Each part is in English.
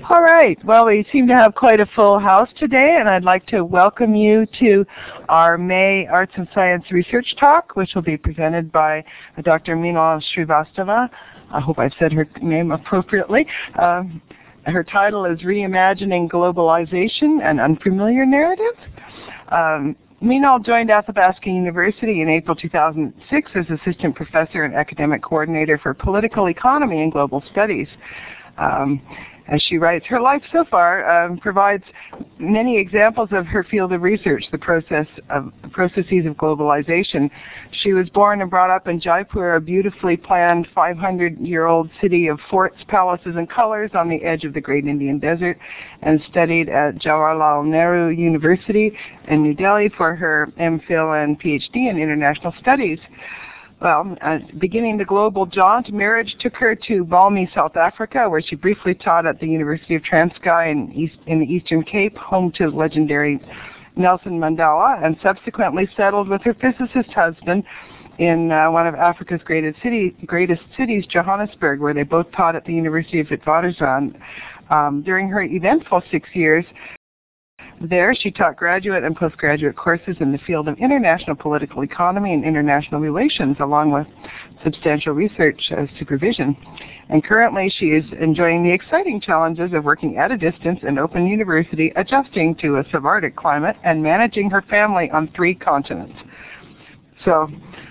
All right. Well, we seem to have quite a full house today, and I'd like to welcome you to our May Arts and Science Research Talk, which will be presented by Dr. Meenal Srivastava. I hope I've said her name appropriately. Her title is Reimagining Globalization, an Unfamiliar Narrative. Meenal joined Athabasca University in April 2006 as Assistant Professor and Academic Coordinator for Political Economy and Global Studies. As she writes, her life so far provides many examples of her field of research, the processes of globalization. She was born and brought up in Jaipur, a beautifully planned 500-year-old city of forts, palaces, and colors on the edge of the Great Indian Desert, and studied at Jawaharlal Nehru University in New Delhi for her MPhil and PhD in International Studies. Well, beginning the global jaunt, marriage took her to Balmy, South Africa, where she briefly taught at the University of Transkei in the Eastern Cape, home to legendary Nelson Mandela, and subsequently settled with her physicist husband in one of Africa's greatest cities, Johannesburg, where they both taught at the University of Witwatersrand. During her eventful 6 years, there, she taught graduate and postgraduate courses in the field of international political economy and international relations, along with substantial research supervision. And currently, she is enjoying the exciting challenges of working at a distance in Open University, adjusting to a subarctic climate, and managing her family on 3 continents. So,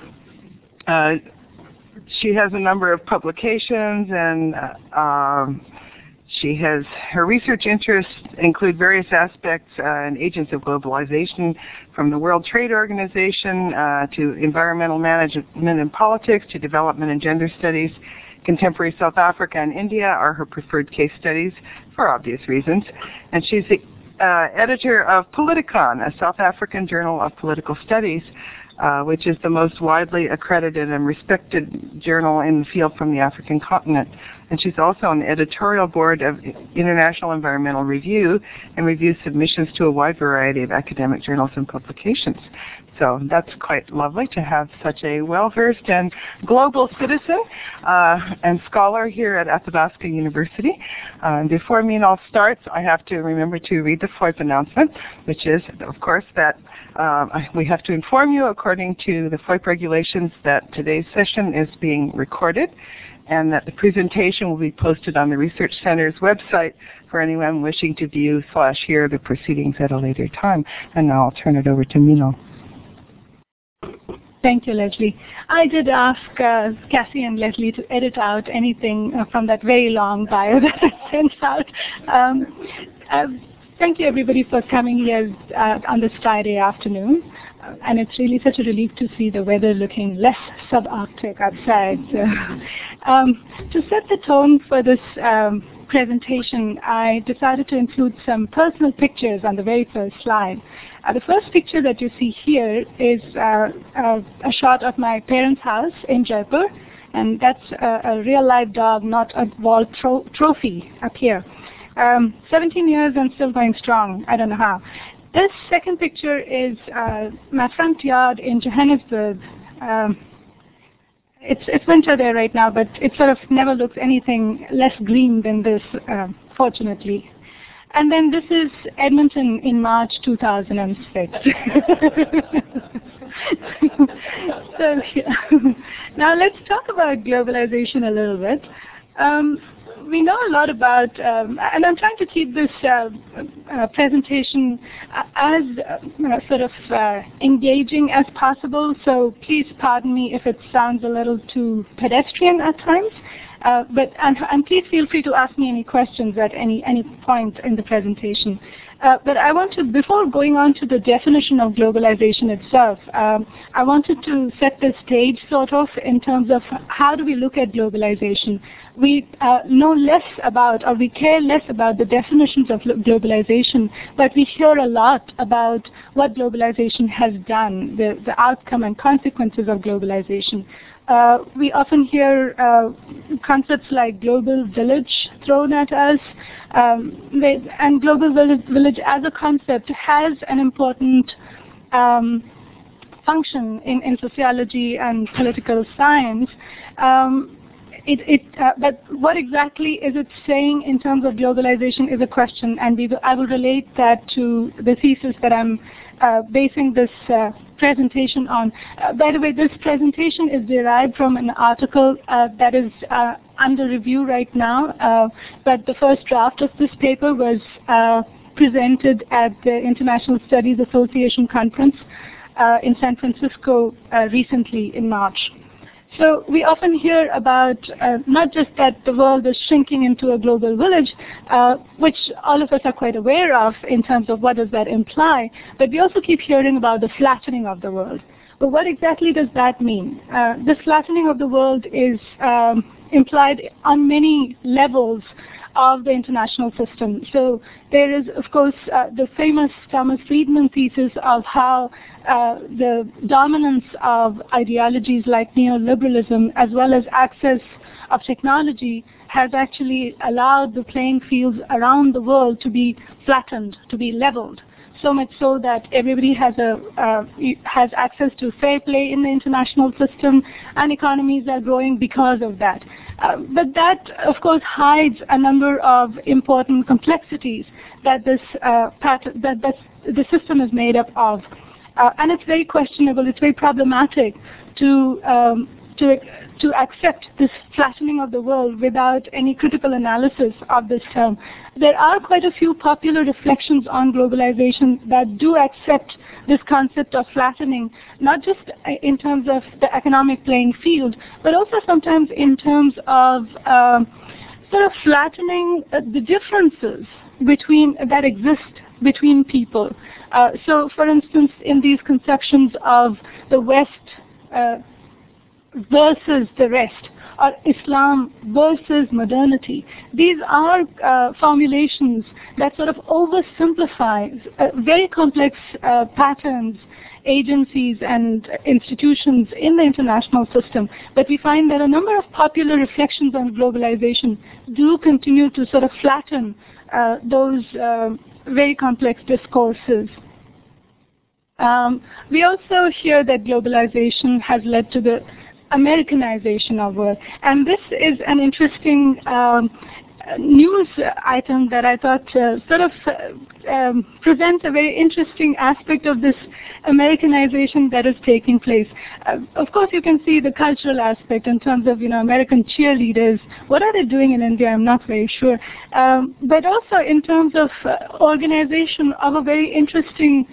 she has a number of publications, and her research interests include various aspects and agents of globalization, from the World Trade Organization to environmental management and politics to development and gender studies. Contemporary South Africa and India are her preferred case studies for obvious reasons. And she's the editor of Politicon, a South African journal of political studies, which is the most widely accredited and respected journal in the field from the African continent. And she's also on the editorial board of International Environmental Review and reviews submissions to a wide variety of academic journals and publications. So that's quite lovely to have such a well-versed and global citizen and scholar here at Athabasca University. Before Meenal starts, I have to remember to read the FOIP announcement, which is, of course, that we have to inform you, according to the FOIP regulations, that today's session is being recorded, and that the presentation will be posted on the Research Center's website for anyone wishing to view / hear the proceedings at a later time. And now I'll turn it over to Meenal. Thank you, Leslie. I did ask Cassie and Leslie to edit out anything from that very long bio that I sent out. Thank you, everybody, for coming here on this Friday afternoon. And it's really such a relief to see the weather looking less subarctic outside. To set the tone for this presentation, I decided to include some personal pictures on the very first slide. The first picture that you see here is a shot of my parents' house in Jaipur, and that's a real-life dog, not a wall trophy up here. 17 years and still going strong. I don't know how. This second picture is my front yard in Johannesburg. It's winter there right now, but it sort of never looks anything less green than this, fortunately. And then this is Edmonton in March 2006. So, yeah. Now let's talk about globalization a little bit. We know a lot about, and I'm trying to keep this presentation as sort of engaging as possible, so please pardon me if it sounds a little too pedestrian at times. And please feel free to ask me any questions at any point in the presentation. But I want to, before going on to the definition of globalization itself, I wanted to set the stage sort of in terms of how do we look at globalization. We know less about, or we care less about the definitions of globalization, but we hear a lot about what globalization has done, the outcome and consequences of globalization. We often hear concepts like global village thrown at us, and global village as a concept has an important function in sociology and political science. But what exactly is it saying in terms of globalization is a question, and I will relate that to the thesis that I'm basing this presentation on. By the way, this presentation is derived from an article that is under review right now, but the first draft of this paper was presented at the International Studies Association conference in San Francisco recently in March. So we often hear about not just that the world is shrinking into a global village, which all of us are quite aware of in terms of what does that imply, but we also keep hearing about the flattening of the world. But what exactly does that mean? This flattening of the world is implied on many levels of the international system. So there is, of course, the famous Thomas Friedman thesis of how the dominance of ideologies like neoliberalism as well as access of technology has actually allowed the playing fields around the world to be flattened, to be leveled. So much so that everybody has access to fair play in the international system, and economies are growing because of that. But that, of course, hides a number of important complexities that this the system is made up of, and it's very questionable. It's very problematic to accept this flattening of the world without any critical analysis of this term. There are quite a few popular reflections on globalization that do accept this concept of flattening, not just in terms of the economic playing field, but also sometimes in terms of sort of flattening the differences that exist between people. So, for instance, in these conceptions of the West versus the rest, or Islam versus modernity. These are formulations that sort of oversimplify very complex patterns, agencies, and institutions in the international system. But we find that a number of popular reflections on globalization do continue to sort of flatten those very complex discourses. We also hear that globalization has led to the Americanization of work. And this is an interesting news item that I thought sort of presents a very interesting aspect of this Americanization that is taking place. Of course, you can see the cultural aspect in terms of, American cheerleaders. What are they doing in India? I'm not very sure. But also in terms of organization of a very interesting,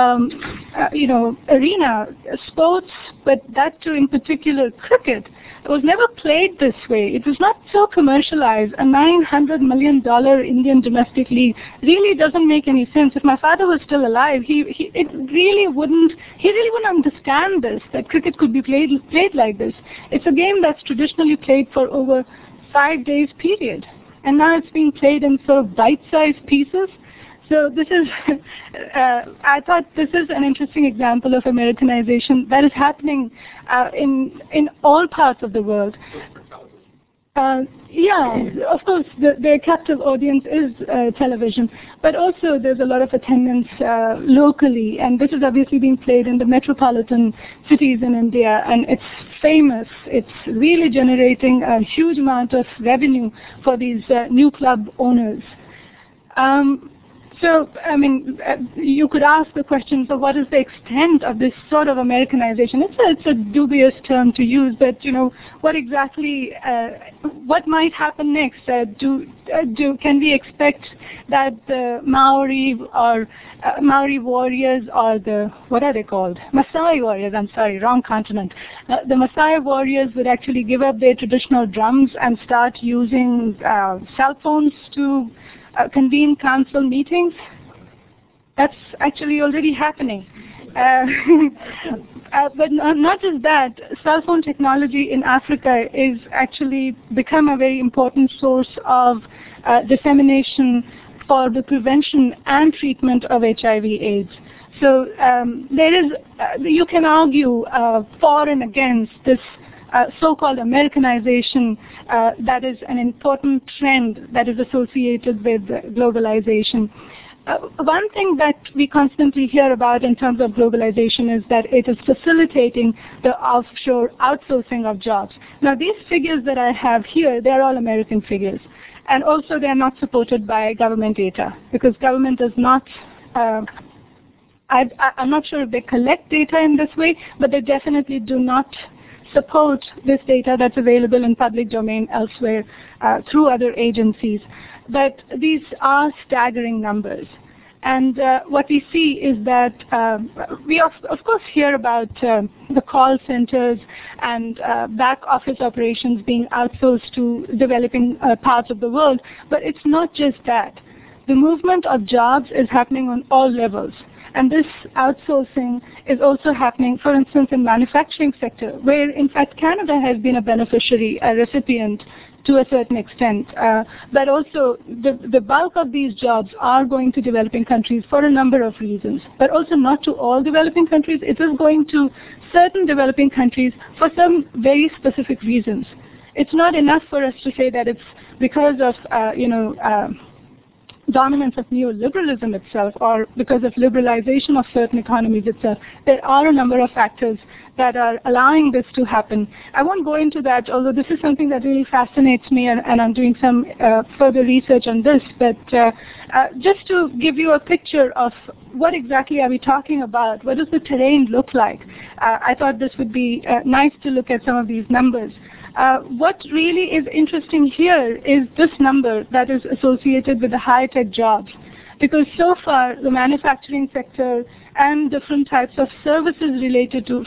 arena, sports, but that too in particular cricket. It was never played this way. It was not so commercialized. A $900 million Indian domestic league really doesn't make any sense. If my father was still alive, he really wouldn't understand this, that cricket could be played like this. It's a game that's traditionally played for over 5 days period. And now it's being played in sort of bite-sized pieces. So this is, I thought this is an interesting example of Americanization that is happening in all parts of the world. Yeah, of course, their captive audience is television, but also there's a lot of attendance locally, and this is obviously being played in the metropolitan cities in India, and it's famous. It's really generating a huge amount of revenue for these new club owners. So, I mean, you could ask the question, so what is the extent of this sort of Americanization? It's a dubious term to use, but, what exactly, what might happen next? Can we expect that the Maori warriors, or what are they called? Maasai warriors, I'm sorry, wrong continent. The Maasai warriors would actually give up their traditional drums and start using cell phones to convene council meetings. That's actually already happening. But not just that, cell phone technology in Africa is actually become a very important source of dissemination for the prevention and treatment of HIV/AIDS. So there is, you can argue for and against this so-called Americanization that is an important trend that is associated with globalization. one thing that we constantly hear about in terms of globalization is that it is facilitating the offshore outsourcing of jobs. Now, these figures that I have here, they're all American figures. And also, they're not supported by government data, because government does not, I'm not sure if they collect data in this way, but they definitely do not support this data that's available in public domain elsewhere through other agencies. But these are staggering numbers. And what we see is that we of course hear about the call centers and back office operations being outsourced to developing parts of the world, but it's not just that. The movement of jobs is happening on all levels. And this outsourcing is also happening, for instance, in manufacturing sector, where in fact Canada has been a beneficiary, a recipient to a certain extent. But also the bulk of these jobs are going to developing countries for a number of reasons, but also not to all developing countries. It is going to certain developing countries for some very specific reasons. It's not enough for us to say that it's because of, dominance of neoliberalism itself or because of liberalization of certain economies itself. There are a number of factors that are allowing this to happen. I won't go into that, although this is something that really fascinates me, and I'm doing some further research on this. But just to give you a picture of what exactly are we talking about, what does the terrain look like, I thought this would be nice to look at some of these numbers. What really is interesting here is this number that is associated with the high-tech jobs, because so far the manufacturing sector and different types of services related to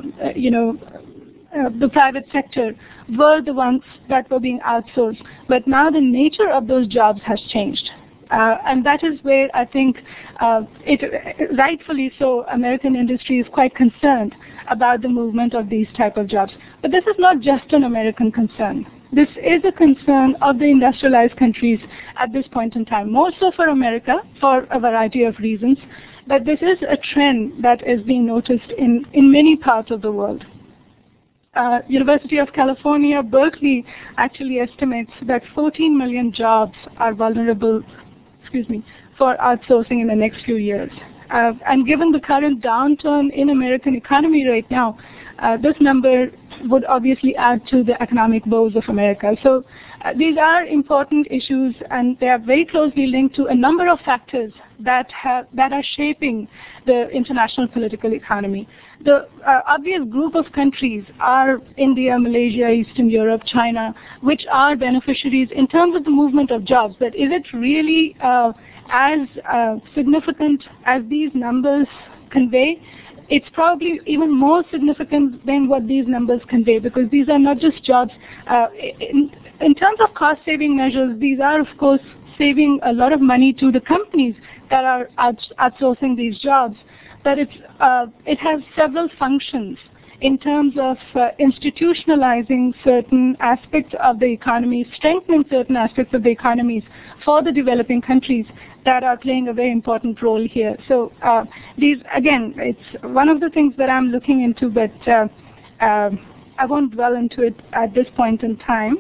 the private sector were the ones that were being outsourced. But now the nature of those jobs has changed. And that is where I think rightfully so, American industry is quite concerned about the movement of these type of jobs. But this is not just an American concern. This is a concern of the industrialized countries at this point in time, more so for America for a variety of reasons. But this is a trend that is being noticed in many parts of the world. University of California, Berkeley actually estimates that 14 million jobs are vulnerable for outsourcing in the next few years. And given the current downturn in American economy right now, this number would obviously add to the economic woes of America. So these are important issues, and they are very closely linked to a number of factors that are shaping the international political economy. The obvious group of countries are India, Malaysia, Eastern Europe, China, which are beneficiaries in terms of the movement of jobs. But is it really as significant as these numbers convey? It's probably even more significant than what these numbers convey, because these are not just jobs. In terms of cost-saving measures, these are, of course, saving a lot of money to the companies that are outsourcing these jobs. But it has several functions in terms of institutionalizing certain aspects of the economy, strengthening certain aspects of the economies for the developing countries that are playing a very important role here. So these, again, it's one of the things that I'm looking into, but I won't dwell into it at this point in time.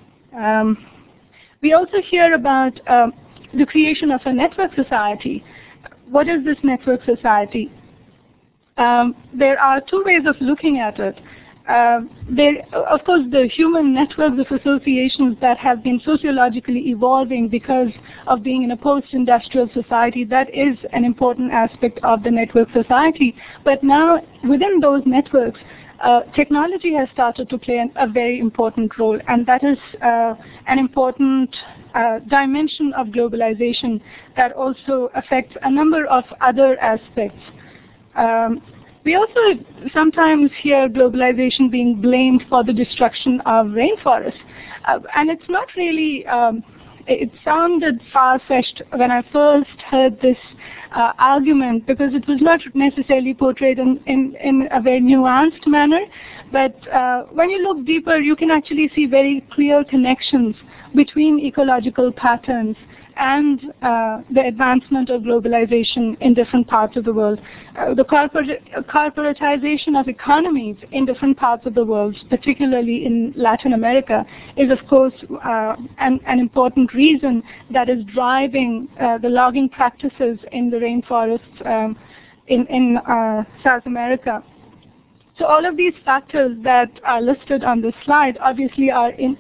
We also hear about the creation of a network society. What is this network society? There are two ways of looking at it. Of course, the human networks of associations that have been sociologically evolving because of being in a post-industrial society, that is an important aspect of the network society. But now, within those networks, technology has started to play a very important role, and that is an important dimension of globalization that also affects a number of other aspects. We also sometimes hear globalization being blamed for the destruction of rainforests. And it's not really, it sounded far-fetched when I first heard this argument, because it was not necessarily portrayed in a very nuanced manner. But when you look deeper, you can actually see very clear connections between ecological patterns and the advancement of globalization in different parts of the world. The corporatization of economies in different parts of the world, particularly in Latin America, is of course an important reason that is driving the logging practices in the rainforests in South America. So all of these factors that are listed on this slide obviously are in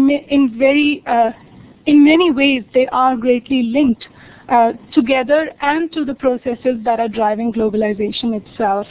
many ways they are greatly linked together and to the processes that are driving globalization itself.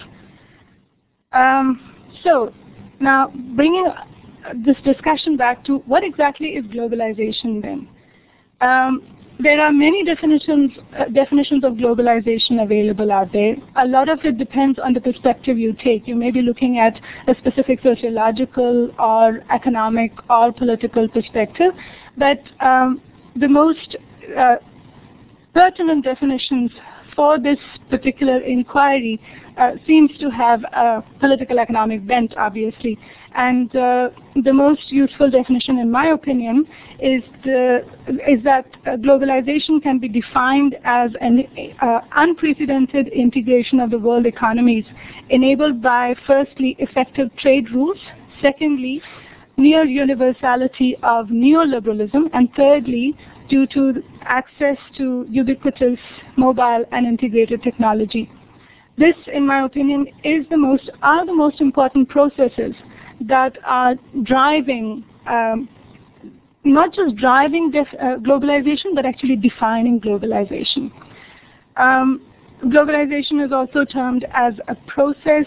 So now bringing this discussion back to what exactly is globalization then? There are many definitions of globalization available out there. A lot of it depends on the perspective you take. You may be looking at a specific sociological or economic or political perspective, but the most pertinent definitions for this particular inquiry seems to have a political economic bent, obviously. And the most useful definition, in my opinion, is that globalization can be defined as an unprecedented integration of the world economies, enabled by, firstly, effective trade rules, secondly, near universality of neoliberalism, and thirdly, due to access to ubiquitous mobile and integrated technology. This, in my opinion, are the most important processes that are driving, not just driving globalization, but actually defining globalization. Globalization is also termed as a process,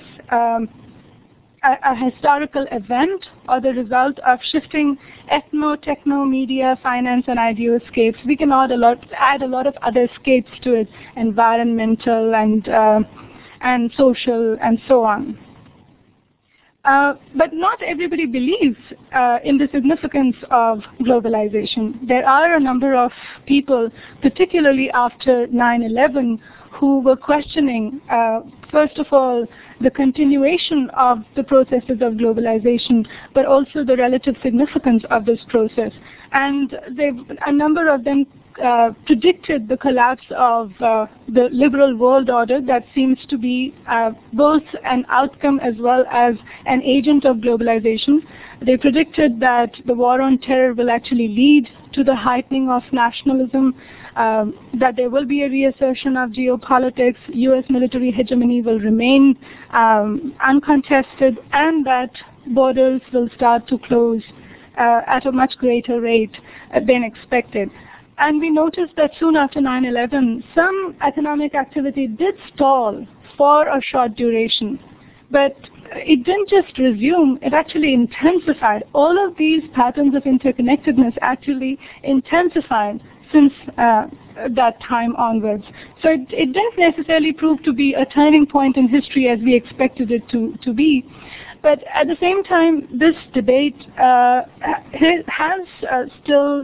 a historical event, or the result of shifting ethno, techno, media, finance, and ideoscapes. We can add a lot of other scapes to it, environmental and social, and so on. But not everybody believes in the significance of globalization. There are a number of people, particularly after 9/11, who were questioning, first of all, the continuation of the processes of globalization, but also the relative significance of this process. And a number of them predicted the collapse of the liberal world order that seems to be both an outcome as well as an agent of globalization. They predicted that the war on terror will actually lead to the heightening of nationalism, that there will be a reassertion of geopolitics, U.S. military hegemony will remain uncontested, and that borders will start to close at a much greater rate than expected. And we noticed that soon after 9/11, some economic activity did stall for a short duration. But it didn't just resume, it actually intensified. All of these patterns of interconnectedness actually intensified since that time onwards. So it didn't necessarily prove to be a turning point in history as we expected it to be. But at the same time, this debate has still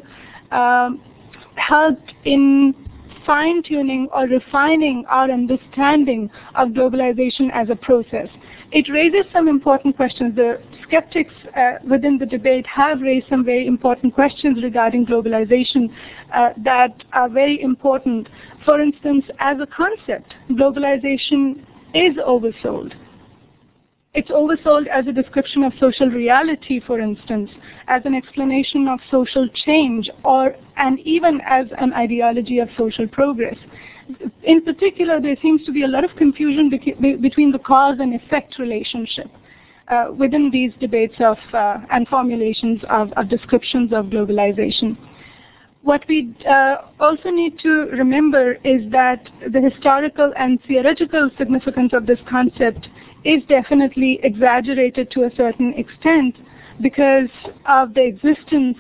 helped in fine-tuning or refining our understanding of globalization as a process. It raises some important questions. The skeptics within the debate have raised some very important questions regarding globalization that are very important. For instance, as a concept, globalization is oversold. It's oversold as a description of social reality, for instance, as an explanation of social change, and even as an ideology of social progress. In particular, there seems to be a lot of confusion between the cause and effect relationship within these debates and formulations of descriptions of globalization. What we also need to remember is that the historical and theoretical significance of this concept is definitely exaggerated to a certain extent because of the existence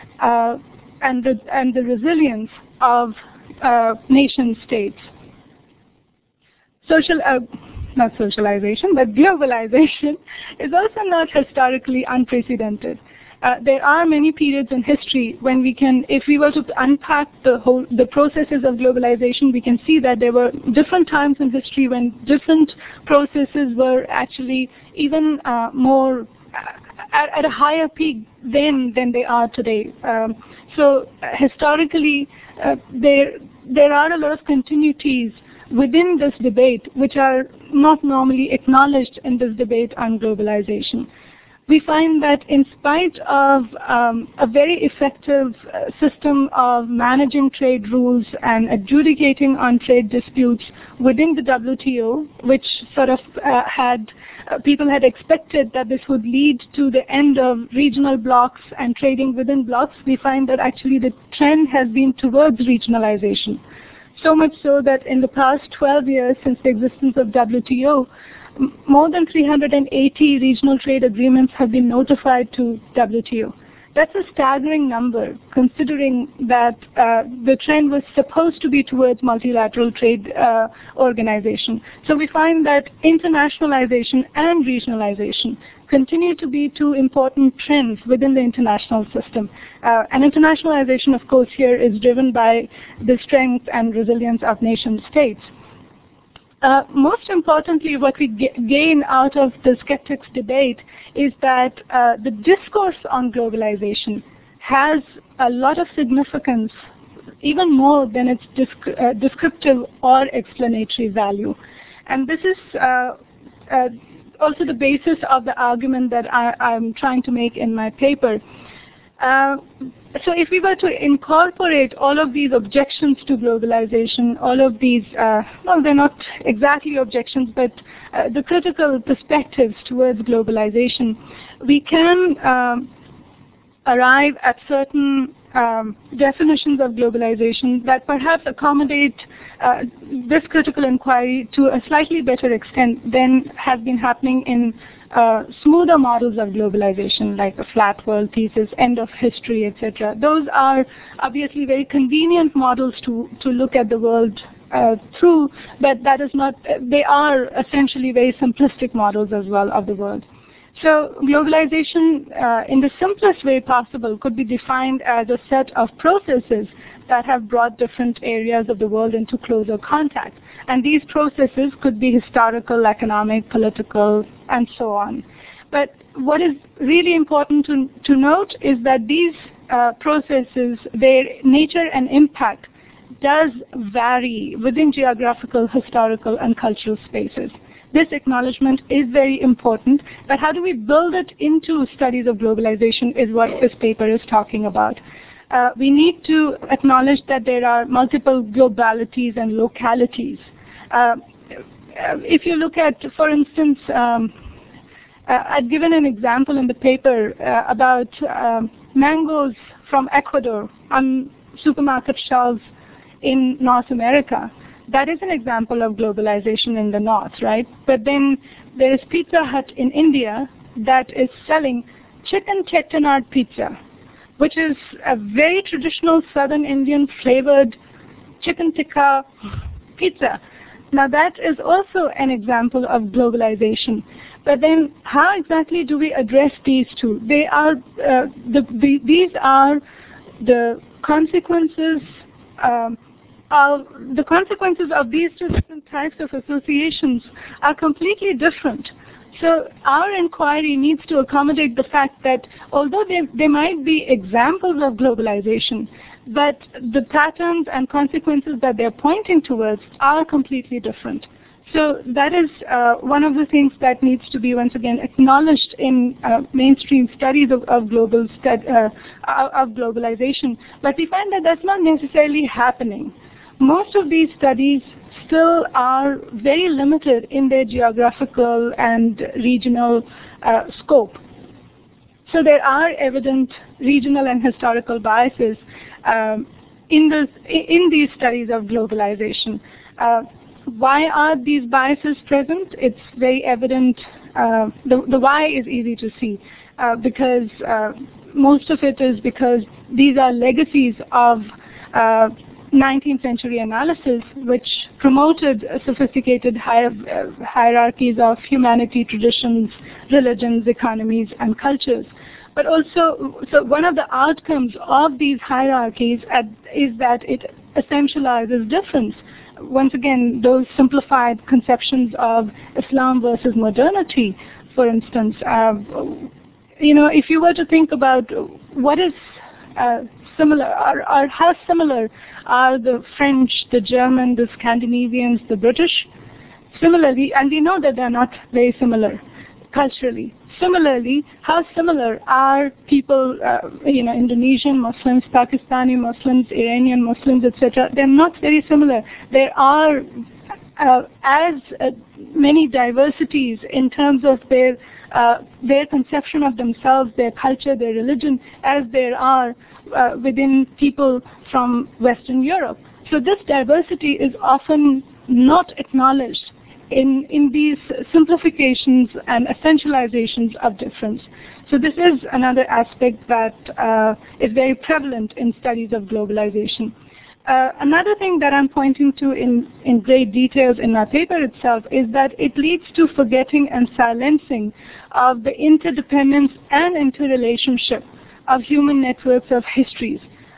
and the resilience of nation states. Not socialization, but globalization is also not historically unprecedented. There are many periods in history when if we were to unpack the processes of globalization, we can see that there were different times in history when different processes were actually even more at a higher peak then than they are today. So historically, there are a lot of continuities within this debate which are not normally acknowledged in this debate on globalization. We find that in spite of a very effective system of managing trade rules and adjudicating on trade disputes within the WTO, which sort of people had expected that this would lead to the end of regional blocks and trading within blocks, we find that actually the trend has been towards regionalization. So much so that in the past 12 years since the existence of WTO, more than 380 regional trade agreements have been notified to WTO. That's a staggering number, considering that the trend was supposed to be towards multilateral trade organization. So we find that internationalization and regionalization continue to be two important trends within the international system. And internationalization, of course, here is driven by the strength and resilience of nation states. Most importantly, what we gain out of the skeptics debate is that the discourse on globalization has a lot of significance, even more than its descriptive or explanatory value. And this is also the basis of the argument that I'm trying to make in my paper. So if we were to incorporate all of these objections to globalization, all of these, well, they're not exactly objections, but the critical perspectives towards globalization, we can arrive at certain definitions of globalization that perhaps accommodate this critical inquiry to a slightly better extent than has been happening in smoother models of globalization, like a flat world thesis, end of history, etc. Those are obviously very convenient models to look at the world through, but that is not, they are essentially very simplistic models as well of the world. So globalization, in the simplest way possible, could be defined as a set of processes that have brought different areas of the world into closer contact. And these processes could be historical, economic, political, and so on. But what is really important to note is that these processes, their nature and impact does vary within geographical, historical, and cultural spaces. This acknowledgement is very important, but how do we build it into studies of globalization is what this paper is talking about. We need to acknowledge that there are multiple globalities and localities. If you look at, for instance, I've given an example in the paper about mangoes from Ecuador on supermarket shelves in North America. That is an example of globalization in the north, right? But then there is Pizza Hut in India that is selling chicken chettinad pizza, which is a very traditional Southern Indian flavored chicken tikka pizza. Now that is also an example of globalization. But then how exactly do we address these two? They are, these are the consequences of these two different types of associations are completely different. So our inquiry needs to accommodate the fact that although they might be examples of globalization, but the patterns and consequences that they're pointing towards are completely different. So that is one of the things that needs to be once again acknowledged in mainstream studies of globalization. But we find that that's not necessarily happening. Most of these studies still are very limited in their geographical and regional scope. So there are evident regional and historical biases in these studies of globalization. Why are these biases present? It's very evident. The why is easy to see because most of it is because these are legacies of 19th century analysis, which promoted sophisticated hierarchies of humanity, traditions, religions, economies, and cultures. But also, so one of the outcomes of these hierarchies is that it essentializes difference. Once again, those simplified conceptions of Islam versus modernity, for instance, if you were to think about what is similar, or how similar are the French, the German, the Scandinavians, the British, similarly, and we know that they're not very similar culturally. Similarly, how similar are people, Indonesian Muslims, Pakistani Muslims, Iranian Muslims, etc. They're not very similar. There are as many diversities in terms of their conception of themselves, their culture, their religion, as there are within people from Western Europe. So this diversity is often not acknowledged in these simplifications and essentializations of difference. So this is another aspect that is very prevalent in studies of globalization. Another thing that I'm pointing to in great details in my paper itself is that it leads to forgetting and silencing of the interdependence and interrelationship of human networks of histories.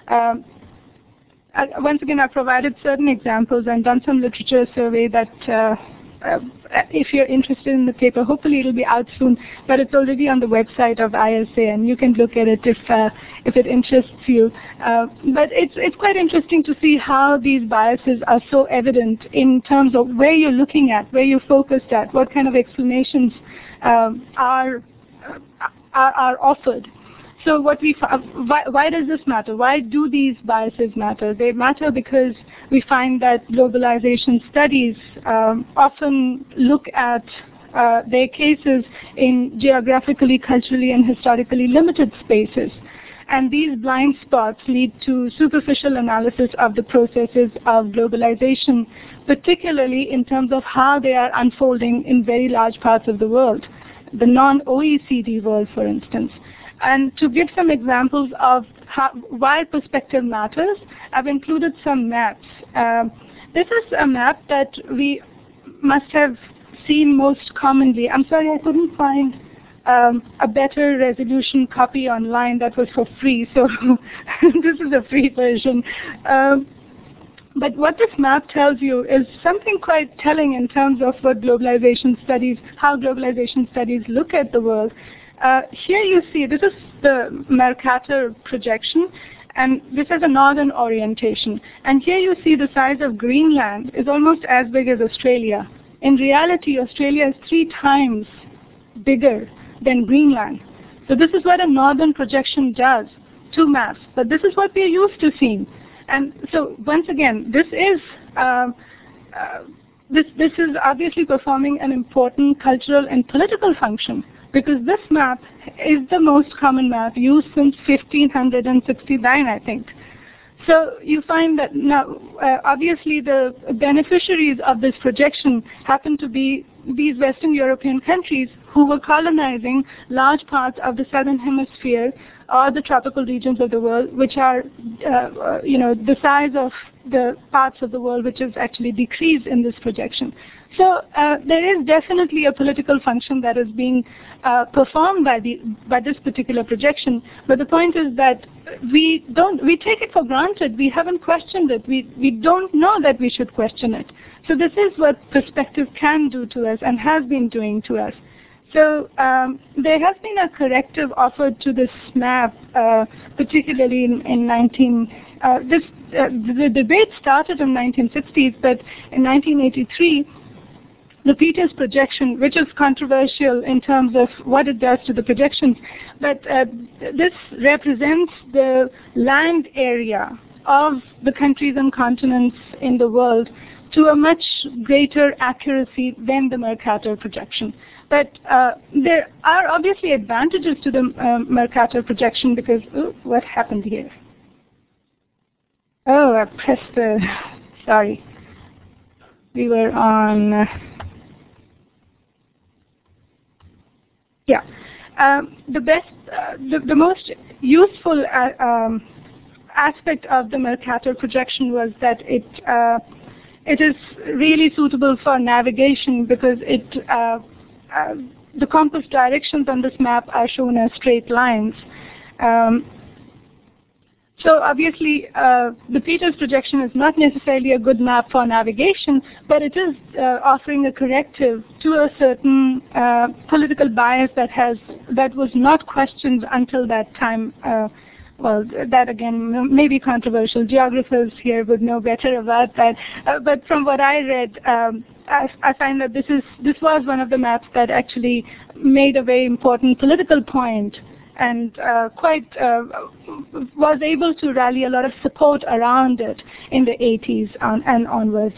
Once again, I provided certain examples and done some literature survey that if you're interested in the paper, hopefully it'll be out soon, but it's already on the website of ISA, and you can look at it if it interests you. But it's quite interesting to see how these biases are so evident in terms of where you're looking at, where you're focused at, what kind of explanations are offered. So why does this matter? Why do these biases matter? They matter because we find that globalization studies often look at their cases in geographically, culturally, and historically limited spaces. And these blind spots lead to superficial analysis of the processes of globalization, particularly in terms of how they are unfolding in very large parts of the world, the non-OECD world, for instance. And to give some examples of why perspective matters, I've included some maps. This is a map that we must have seen most commonly. I'm sorry, I couldn't find a better resolution copy online that was for free, so this is a free version. But what this map tells you is something quite telling in terms of what globalization studies, how globalization studies look at the world. Here you see, this is the Mercator projection, and this has a northern orientation. And here you see the size of Greenland is almost as big as Australia. In reality, Australia is 3 times bigger than Greenland. So this is what a northern projection does to maps, but this is what we're used to seeing. And so once again, this is obviously performing an important cultural and political function, because this map is the most common map used since 1569, I think. So you find that now, obviously the beneficiaries of this projection happen to be these Western European countries who were colonizing large parts of the southern hemisphere or the tropical regions of the world, which are, the size of the parts of the world which is actually decreased in this projection. So there is definitely a political function that is being performed by this particular projection. But the point is that we take it for granted. We haven't questioned it. We don't know that we should question it. So this is what perspective can do to us and has been doing to us. So there has been a corrective offered to this map, particularly in the debate started in 1960s, but in 1983, the Peters projection, which is controversial in terms of what it does to the projections, but this represents the land area of the countries and continents in the world to a much greater accuracy than the Mercator projection. But there are obviously advantages to the Mercator projection because, what happened here? Oh, I pressed the, sorry. We were on, the most useful aspect of the Mercator projection was that it is really suitable for navigation because the compass directions on this map are shown as straight lines. So obviously, the Peters projection is not necessarily a good map for navigation, but it is offering a corrective to a certain political bias that was not questioned until that time. Well, that again may be controversial. Geographers here would know better about that. But from what I read, I find that this was one of the maps that actually made a very important political point, and was able to rally a lot of support around it in the 80s and onwards.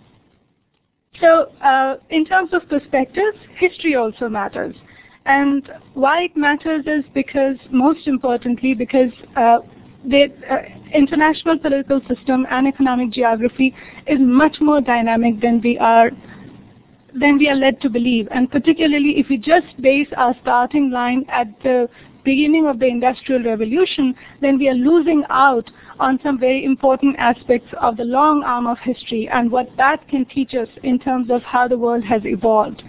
So in terms of perspectives, history also matters. And why it matters is because, most importantly, because the international political system and economic geography is much more dynamic than we are led to believe. And particularly if we just base our starting line at the beginning of the Industrial Revolution, then we are losing out on some very important aspects of the long arm of history and what that can teach us in terms of how the world has evolved.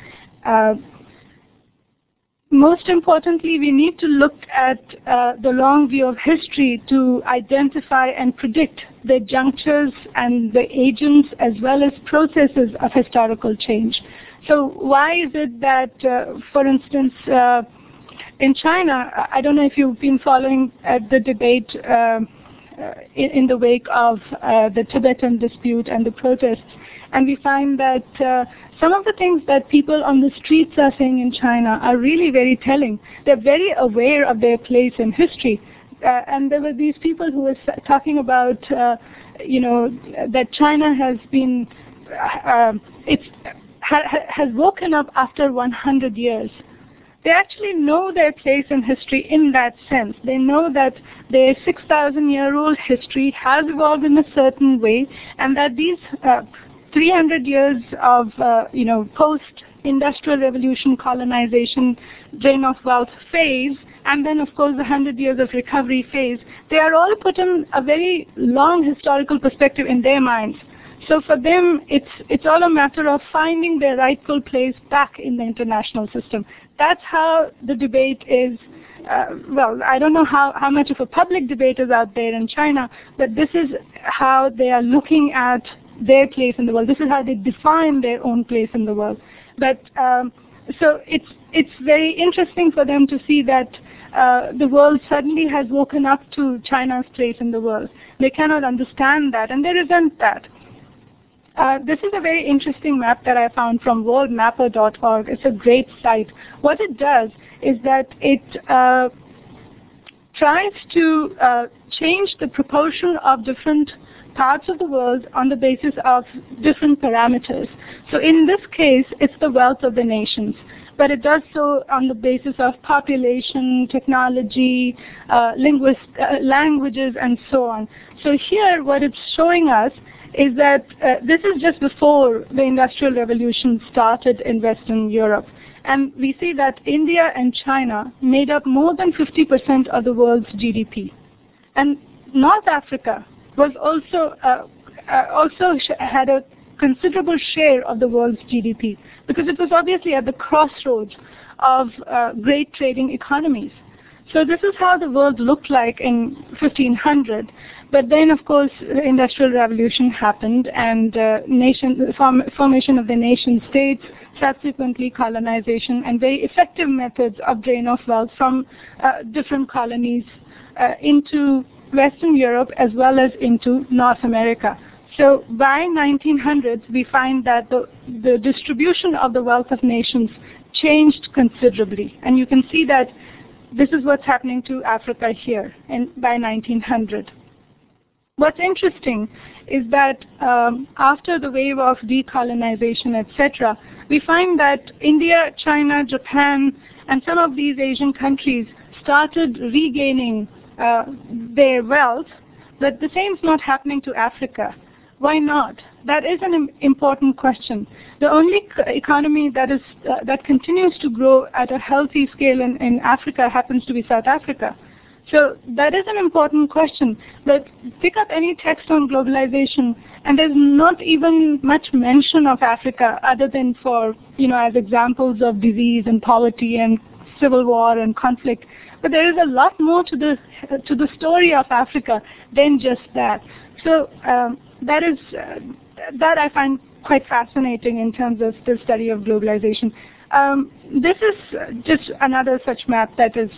Most importantly, we need to look at the long view of history to identify and predict the junctures and the agents as well as processes of historical change. So why is it that, for instance, in China, I don't know if you've been following the debate in the wake of the Tibetan dispute and the protests, and we find that some of the things that people on the streets are saying in China are really very telling. They're very aware of their place in history. And there were these people who were talking about, that China has been, has woken up after 100 years. They actually know their place in history in that sense. They know that their 6,000-year-old history has evolved in a certain way, and that these 300 years of, post-industrial revolution, colonization, drain of wealth phase, and then, of course, the 100 years of recovery phase, they are all put in a very long historical perspective in their minds. So for them, it's all a matter of finding their rightful place back in the international system. That's how the debate is. I don't know how much of a public debate is out there in China, but this is how they are looking at their place in the world. This is how they define their own place in the world. But so it's very interesting for them to see that the world suddenly has woken up to China's place in the world. They cannot understand that, and they resent that. This is a very interesting map that I found from worldmapper.org. It's a great site. What it does is that it tries to change the proportion of different parts of the world on the basis of different parameters. So in this case, it's the wealth of the nations, but it does so on the basis of population, technology, languages, and so on. So here, what it's showing us is that this is just before the Industrial Revolution started in Western Europe. And we see that India and China made up more than 50% of the world's GDP. And North Africa was also had a considerable share of the world's GDP, because it was obviously at the crossroads of great trading economies. So this is how the world looked like in 1500. But then, of course, the Industrial Revolution happened, and formation of the nation states, subsequently colonization, and very effective methods of drain of wealth from different colonies into Western Europe as well as into North America. So by 1900s, we find that the distribution of the wealth of nations changed considerably. And you can see that this is what's happening to Africa here by 1900. What's interesting is that after the wave of decolonization, etc., we find that India, China, Japan, and some of these Asian countries started regaining their wealth, but the same is not happening to Africa. Why not? That is an important question. The only economy that continues to grow at a healthy scale in Africa happens to be South Africa. So that is an important question. But pick up any text on globalization, and there's not even much mention of Africa other than for, as examples of disease and poverty and civil war and conflict. But there is a lot more to the story of Africa than just that. So that I find quite fascinating in terms of the study of globalization. This is just another such map that is,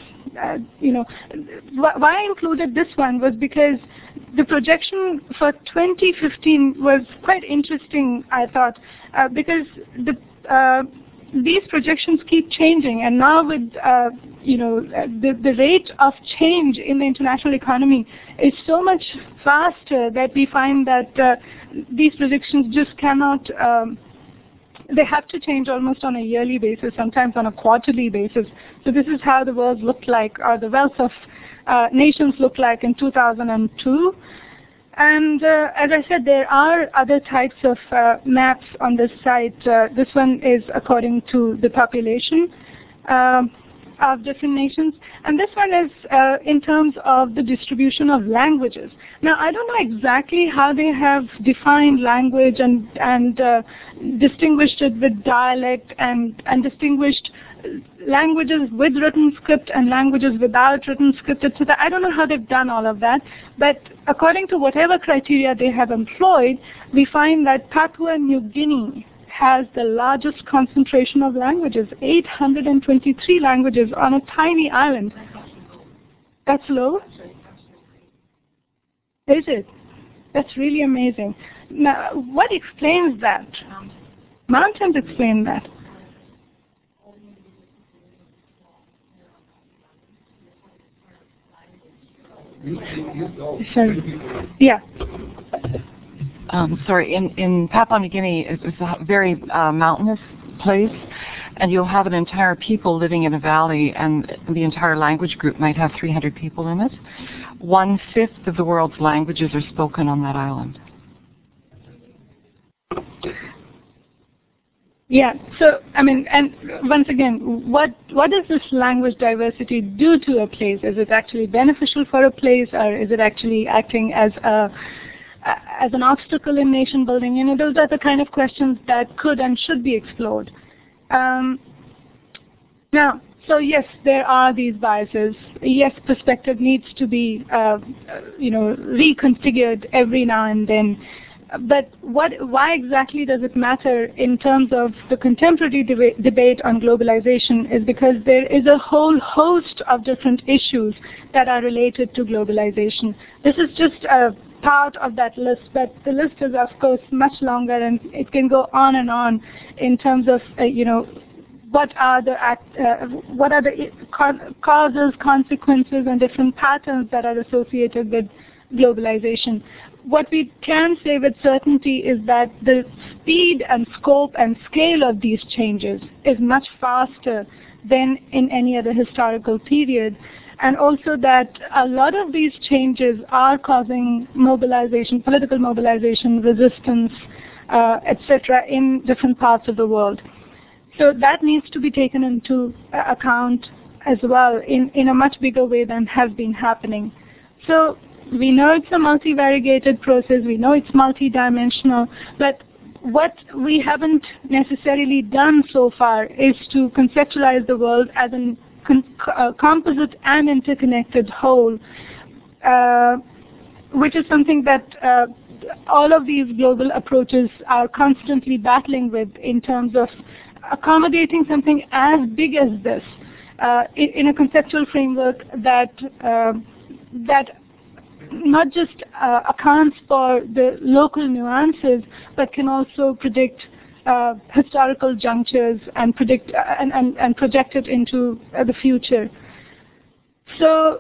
why I included this one was because the projection for 2015 was quite interesting, I thought, because these projections keep changing, and now with the rate of change in the international economy is so much faster that we find that these predictions just cannot. They have to change almost on a yearly basis, sometimes on a quarterly basis. So this is how the world looked like, or the wealth of nations looked like in 2002. And as I said, there are other types of maps on this site. This one is according to the population of different nations. And this one is in terms of the distribution of languages. Now, I don't know exactly how they have defined language and distinguished it with dialect and distinguished languages with written script and languages without written script, etc. I don't know how they've done all of that, but according to whatever criteria they have employed, we find that Papua New Guinea has the largest concentration of languages, 823 languages on a tiny island. That's low? Is it? That's really amazing. Now, what explains that? Mountains explain that. Sorry. Yeah. Sorry, in Papua New Guinea, it's a very mountainous place, and you'll have an entire people living in a valley, and the entire language group might have 300 people in it. 1/5 of the world's languages are spoken on that island. Yeah, so, I mean, and once again, what does this language diversity do to a place? Is it actually beneficial for a place, or is it actually acting as an obstacle in nation building? You know, those are the kind of questions that could and should be explored. Now, so yes, there are these biases. Yes, perspective needs to be, reconfigured every now and then. But why exactly does it matter in terms of the contemporary debate on globalization is because there is a whole host of different issues that are related to globalization. This is just a part of that list, but the list is, of course, much longer, and it can go on and on in terms of, what are the causes, consequences, and different patterns that are associated with globalization. What we can say with certainty is that the speed and scope and scale of these changes is much faster than in any other historical period, and also that a lot of these changes are causing mobilization, political mobilization, resistance, etc. in different parts of the world. So that needs to be taken into account as well in a much bigger way than has been happening. So we know it's a multivariated process, we know it's multidimensional, but what we haven't necessarily done so far is to conceptualize the world as a composite and interconnected whole, which is something that all of these global approaches are constantly battling with in terms of accommodating something as big as this in a conceptual framework that not just accounts for the local nuances, but can also predict historical junctures and predict and project it into the future. So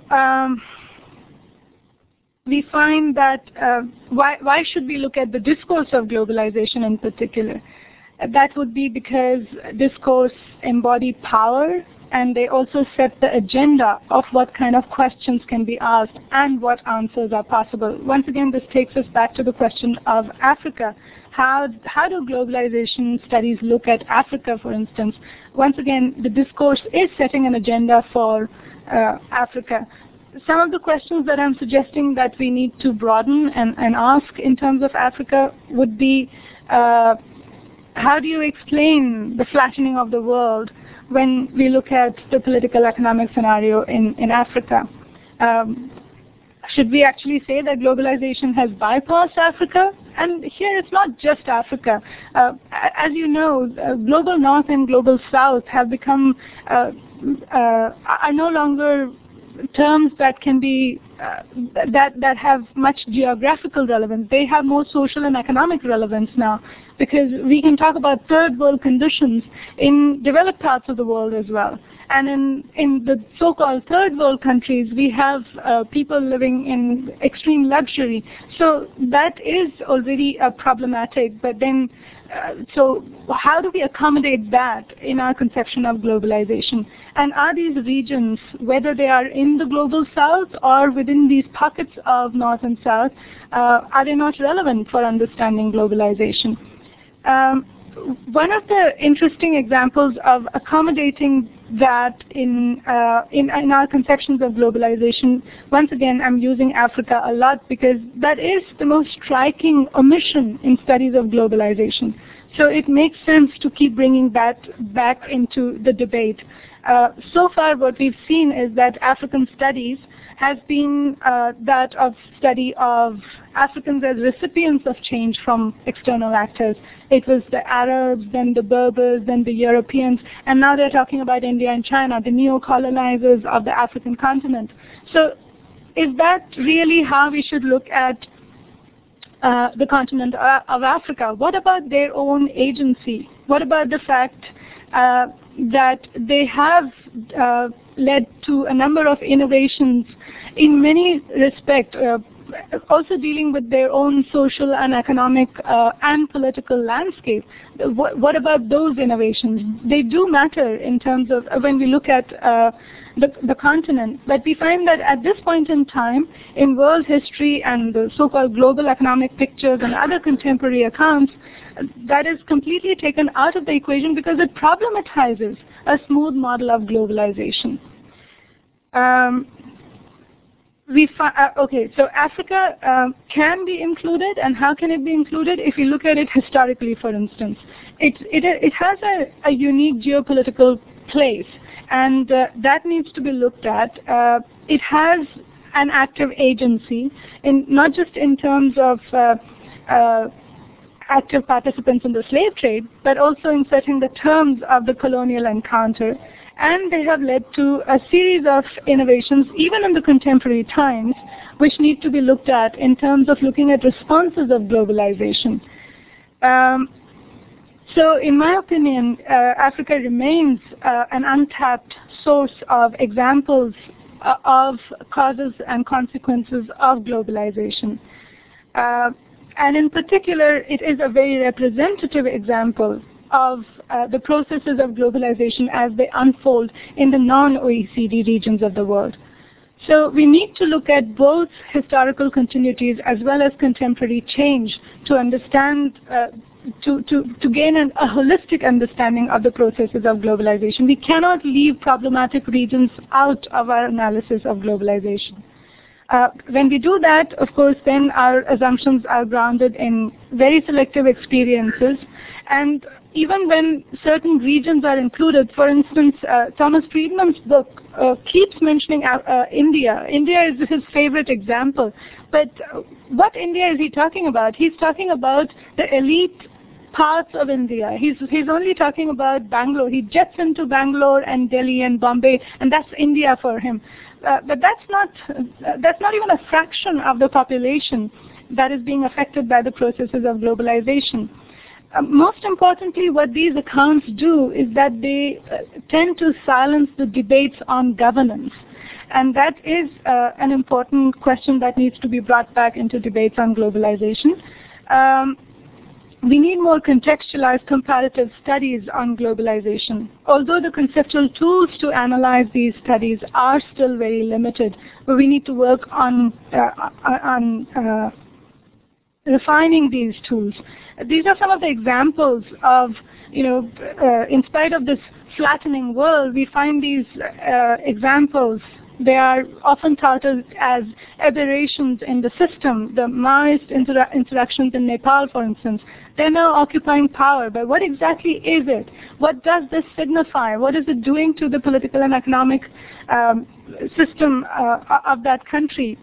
we find that why should we look at the discourse of globalization in particular? That would be because discourse embody power, and they also set the agenda of what kind of questions can be asked and what answers are possible. Once again, this takes us back to the question of Africa. How do globalization studies look at Africa, for instance? Once again, the discourse is setting an agenda for Africa. Some of the questions that I'm suggesting that we need to broaden and ask in terms of Africa would be, how do you explain the flattening of the world when we look at the political economic scenario in Africa. Should we actually say that globalization has bypassed Africa? And here it's not just Africa. As you know, global north and global south have become, are no longer terms that can be, that have much geographical relevance. They have more social and economic relevance now, because we can talk about third world conditions in developed parts of the world as well. And in the so-called third world countries, we have people living in extreme luxury. So that is already problematic. But then, so how do we accommodate that in our conception of globalization? And are these regions, whether they are in the global south or within these pockets of north and south, are they not relevant for understanding globalization? One of the interesting examples of accommodating that in our conceptions of globalization, once again, I'm using Africa a lot because that is the most striking omission in studies of globalization. So it makes sense to keep bringing that back into the debate. So far, what we've seen is that African studies has been that of study of Africans as recipients of change from external actors. It was the Arabs, then the Berbers, then the Europeans, and now they're talking about India and China, the neo-colonizers of the African continent. So is that really how we should look at the continent of Africa? What about their own agency? What about the fact that they have led to a number of innovations in many respects, also dealing with their own social and economic and political landscape? What about those innovations? They do matter in terms of when we look at the continent. But we find that at this point in time, in world history and the so-called global economic pictures and other contemporary accounts, that is completely taken out of the equation because it problematizes a smooth model of globalization. Okay, so Africa can be included, and how can it be included? If you look at it historically, for instance, it has a unique geopolitical place, and that needs to be looked at. It has an active agency, not just in terms of active participants in the slave trade, but also in setting the terms of the colonial encounter. And they have led to a series of innovations, even in the contemporary times, which need to be looked at in terms of looking at responses of globalization. So in my opinion, Africa remains an untapped source of examples of causes and consequences of globalization. And in particular, it is a very representative example of the processes of globalization as they unfold in the non-OECD regions of the world. So we need to look at both historical continuities as well as contemporary change to understand, to gain a holistic understanding of the processes of globalization. We cannot leave problematic regions out of our analysis of globalization. When we do that, of course, then our assumptions are grounded in very selective experiences. And even when certain regions are included, for instance, Thomas Friedman's book keeps mentioning India. India is his favorite example. But what India is he talking about? He's talking about the elite parts of India. He's only talking about Bangalore. He jets into Bangalore and Delhi and Bombay, and that's India for him. But that's not even a fraction of the population that is being affected by the processes of globalization. Most importantly, what these accounts do is that they tend to silence the debates on governance. And that is an important question that needs to be brought back into debates on globalization. We need more contextualized comparative studies on globalization. Although the conceptual tools to analyze these studies are still very limited, but we need to work on refining these tools. These are some of the examples of, in spite of this flattening world, we find these examples They are often touted as aberrations in the system. The Maoist insurrections in Nepal, for instance, they're now occupying power. But what exactly is it? What does this signify? What is it doing to the political and economic system of that country?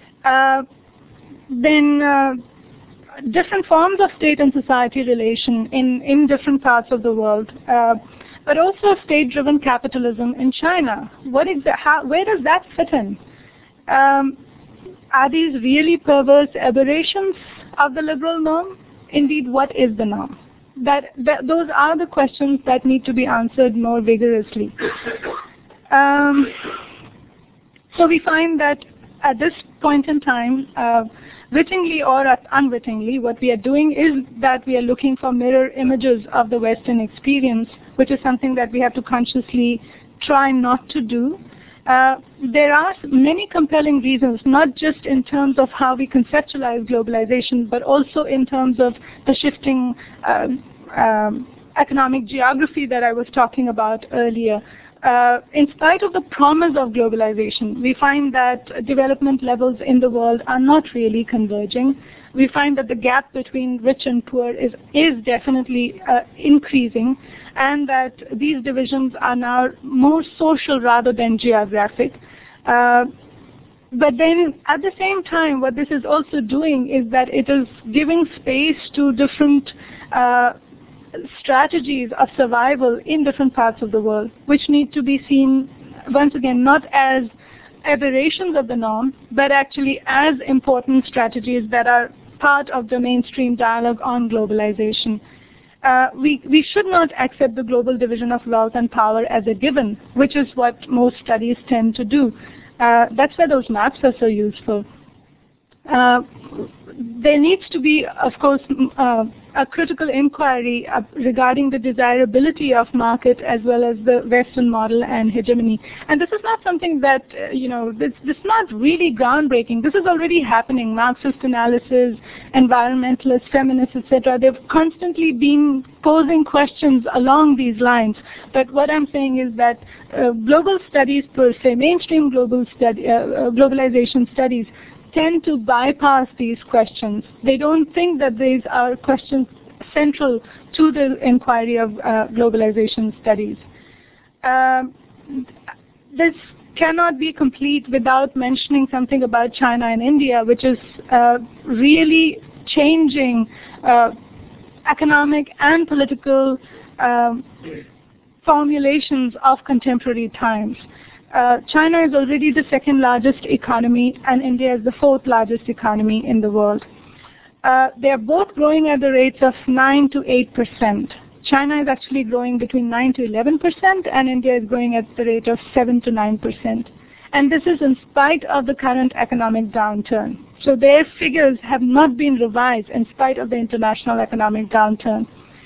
Then different forms of state and society relation in different parts of the world, but also state-driven capitalism in China. Where does that fit in? Are these really perverse aberrations of the liberal norm? Indeed, what is the norm? Those are the questions that need to be answered more vigorously. So we find that at this point in time, wittingly or unwittingly, what we are doing is that we are looking for mirror images of the Western experience, which is something that we have to consciously try not to do. There are many compelling reasons, not just in terms of how we conceptualize globalization, but also in terms of the shifting economic geography that I was talking about earlier. In spite of the promise of globalization, we find that development levels in the world are not really converging. We find that the gap between rich and poor is definitely increasing, and that these divisions are now more social rather than geographic. But then at the same time, what this is also doing is that it is giving space to different strategies of survival in different parts of the world, which need to be seen, once again, not as aberrations of the norm, but actually as important strategies that are part of the mainstream dialogue on globalization. We should not accept the global division of wealth and power as a given, which is what most studies tend to do. That's why those maps are so useful. There needs to be, of course, a critical inquiry regarding the desirability of market as well as the Western model and hegemony. And this is not something that, this is not really groundbreaking. This is already happening. Marxist analysis, environmentalists, feminists, etc. They've constantly been posing questions along these lines. But what I'm saying is that global studies per se, mainstream globalization studies, tend to bypass these questions. They don't think that these are questions central to the inquiry of globalization studies. This cannot be complete without mentioning something about China and India, which is really changing economic and political formulations of contemporary times. China is already the second largest economy, and India is the fourth largest economy in the world. They are both growing at the rates of 9 to 8%. China is actually growing between 9 to 11%, and India is growing at the rate of 7 to 9%. And this is in spite of the current economic downturn. So their figures have not been revised in spite of the international economic downturn.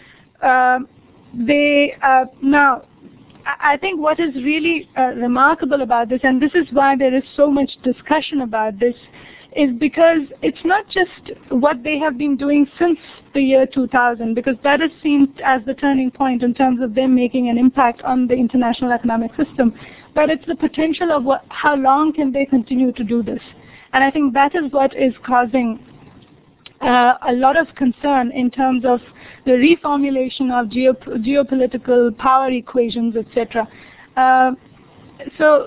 Now, I think what is really remarkable about this, and this is why there is so much discussion about this, is because it's not just what they have been doing since the year 2000, because that is seen as the turning point in terms of them making an impact on the international economic system, but it's the potential of how long can they continue to do this. And I think that is what is causing a lot of concern in terms of the reformulation of geopolitical power equations, etc. So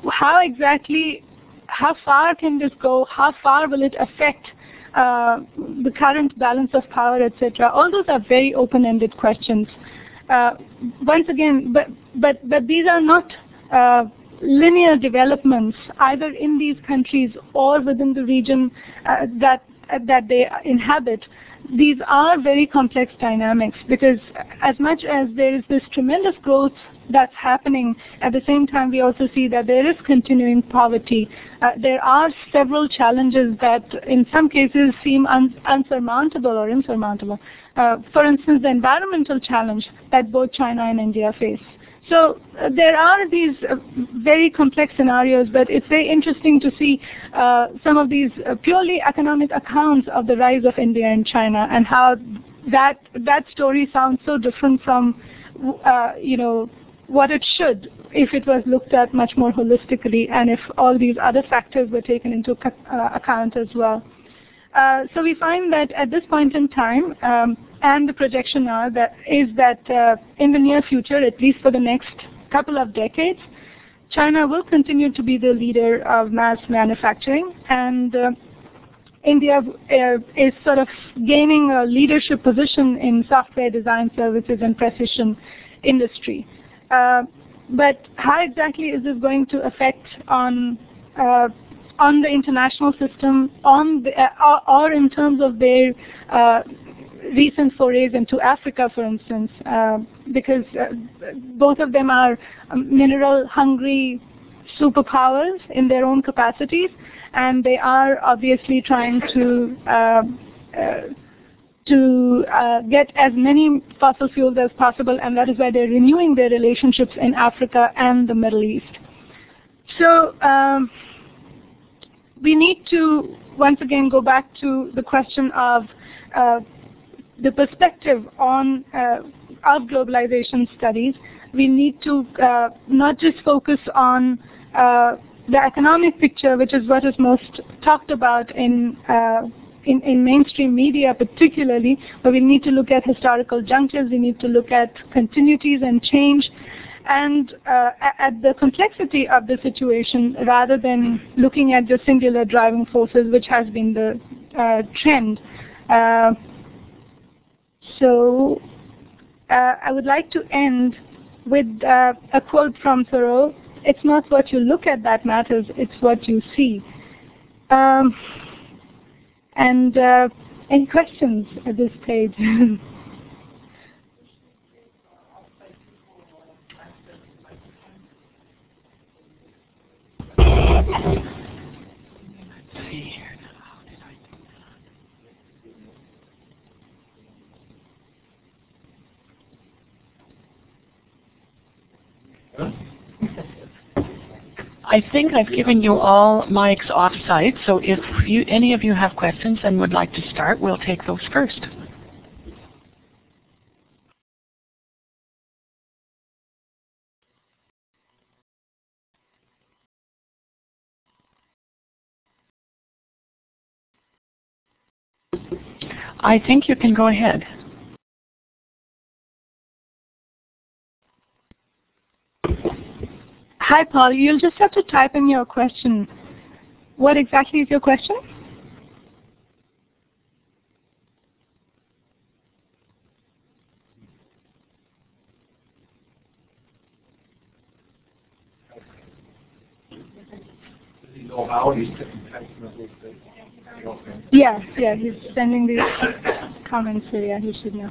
how far can this go? How far will it affect the current balance of power, etc.? All those are very open-ended questions. Once again, but these are not linear developments either in these countries or within the region that they inhabit. These are very complex dynamics, because as much as there is this tremendous growth that's happening, at the same time we also see that there is continuing poverty. There are several challenges that in some cases seem unsurmountable or insurmountable. For instance, the environmental challenge that both China and India face. So there are these very complex scenarios, but it's very interesting to see some of these purely economic accounts of the rise of India and China, and how that story sounds so different from what it should if it was looked at much more holistically and if all these other factors were taken into account as well. So we find that at this point in time, and the projection now is that in the near future, at least for the next couple of decades, China will continue to be the leader of mass manufacturing, and India is sort of gaining a leadership position in software design services and precision industry. But how exactly is this going to affect on the international system, or in terms of their recent forays into Africa, for instance, because both of them are mineral-hungry superpowers in their own capacities, and they are obviously trying to get as many fossil fuels as possible, and that is why they're renewing their relationships in Africa and the Middle East. So we need to once again go back to the question of the perspective on of globalization studies. We need to not just focus on the economic picture, which is what is most talked about in mainstream media particularly, but we need to look at historical junctures, we need to look at continuities and change, and at the complexity of the situation rather than looking at the singular driving forces, which has been the trend. So I would like to end with a quote from Thoreau: "It's not what you look at that matters, it's what you see." And any questions at this stage? I think I've given you all mics off-site, so if any of you have questions and would like to start, we'll take those first. I think you can go ahead. Hi, Paul. You'll just have to type in your question. What exactly is your question? Yeah, he's sending the comments, so yeah, he should know.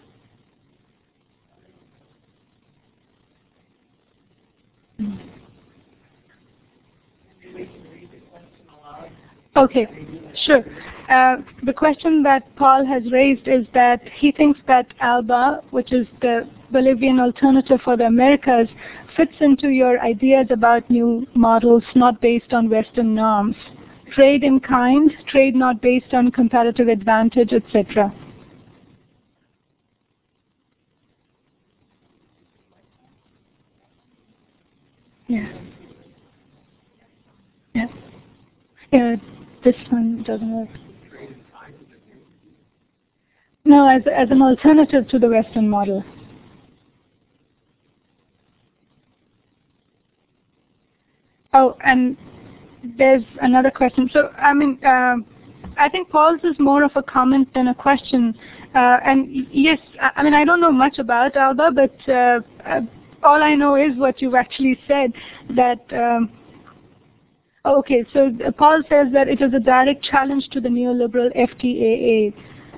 Okay, sure. The question that Paul has raised is that he thinks that ALBA, which is the Bolivian alternative for the Americas, fits into your ideas about new models not based on Western norms. Trade in kind, trade not based on comparative advantage, etc. Yeah. This one doesn't work. No, as an alternative to the Western model. Oh, and there's another question. So, I mean, I think Paul's is more of a comment than a question. And yes, I mean, I don't know much about ALBA, but all I know is what you've actually said, that okay, so Paul says that it is a direct challenge to the neoliberal FTAA.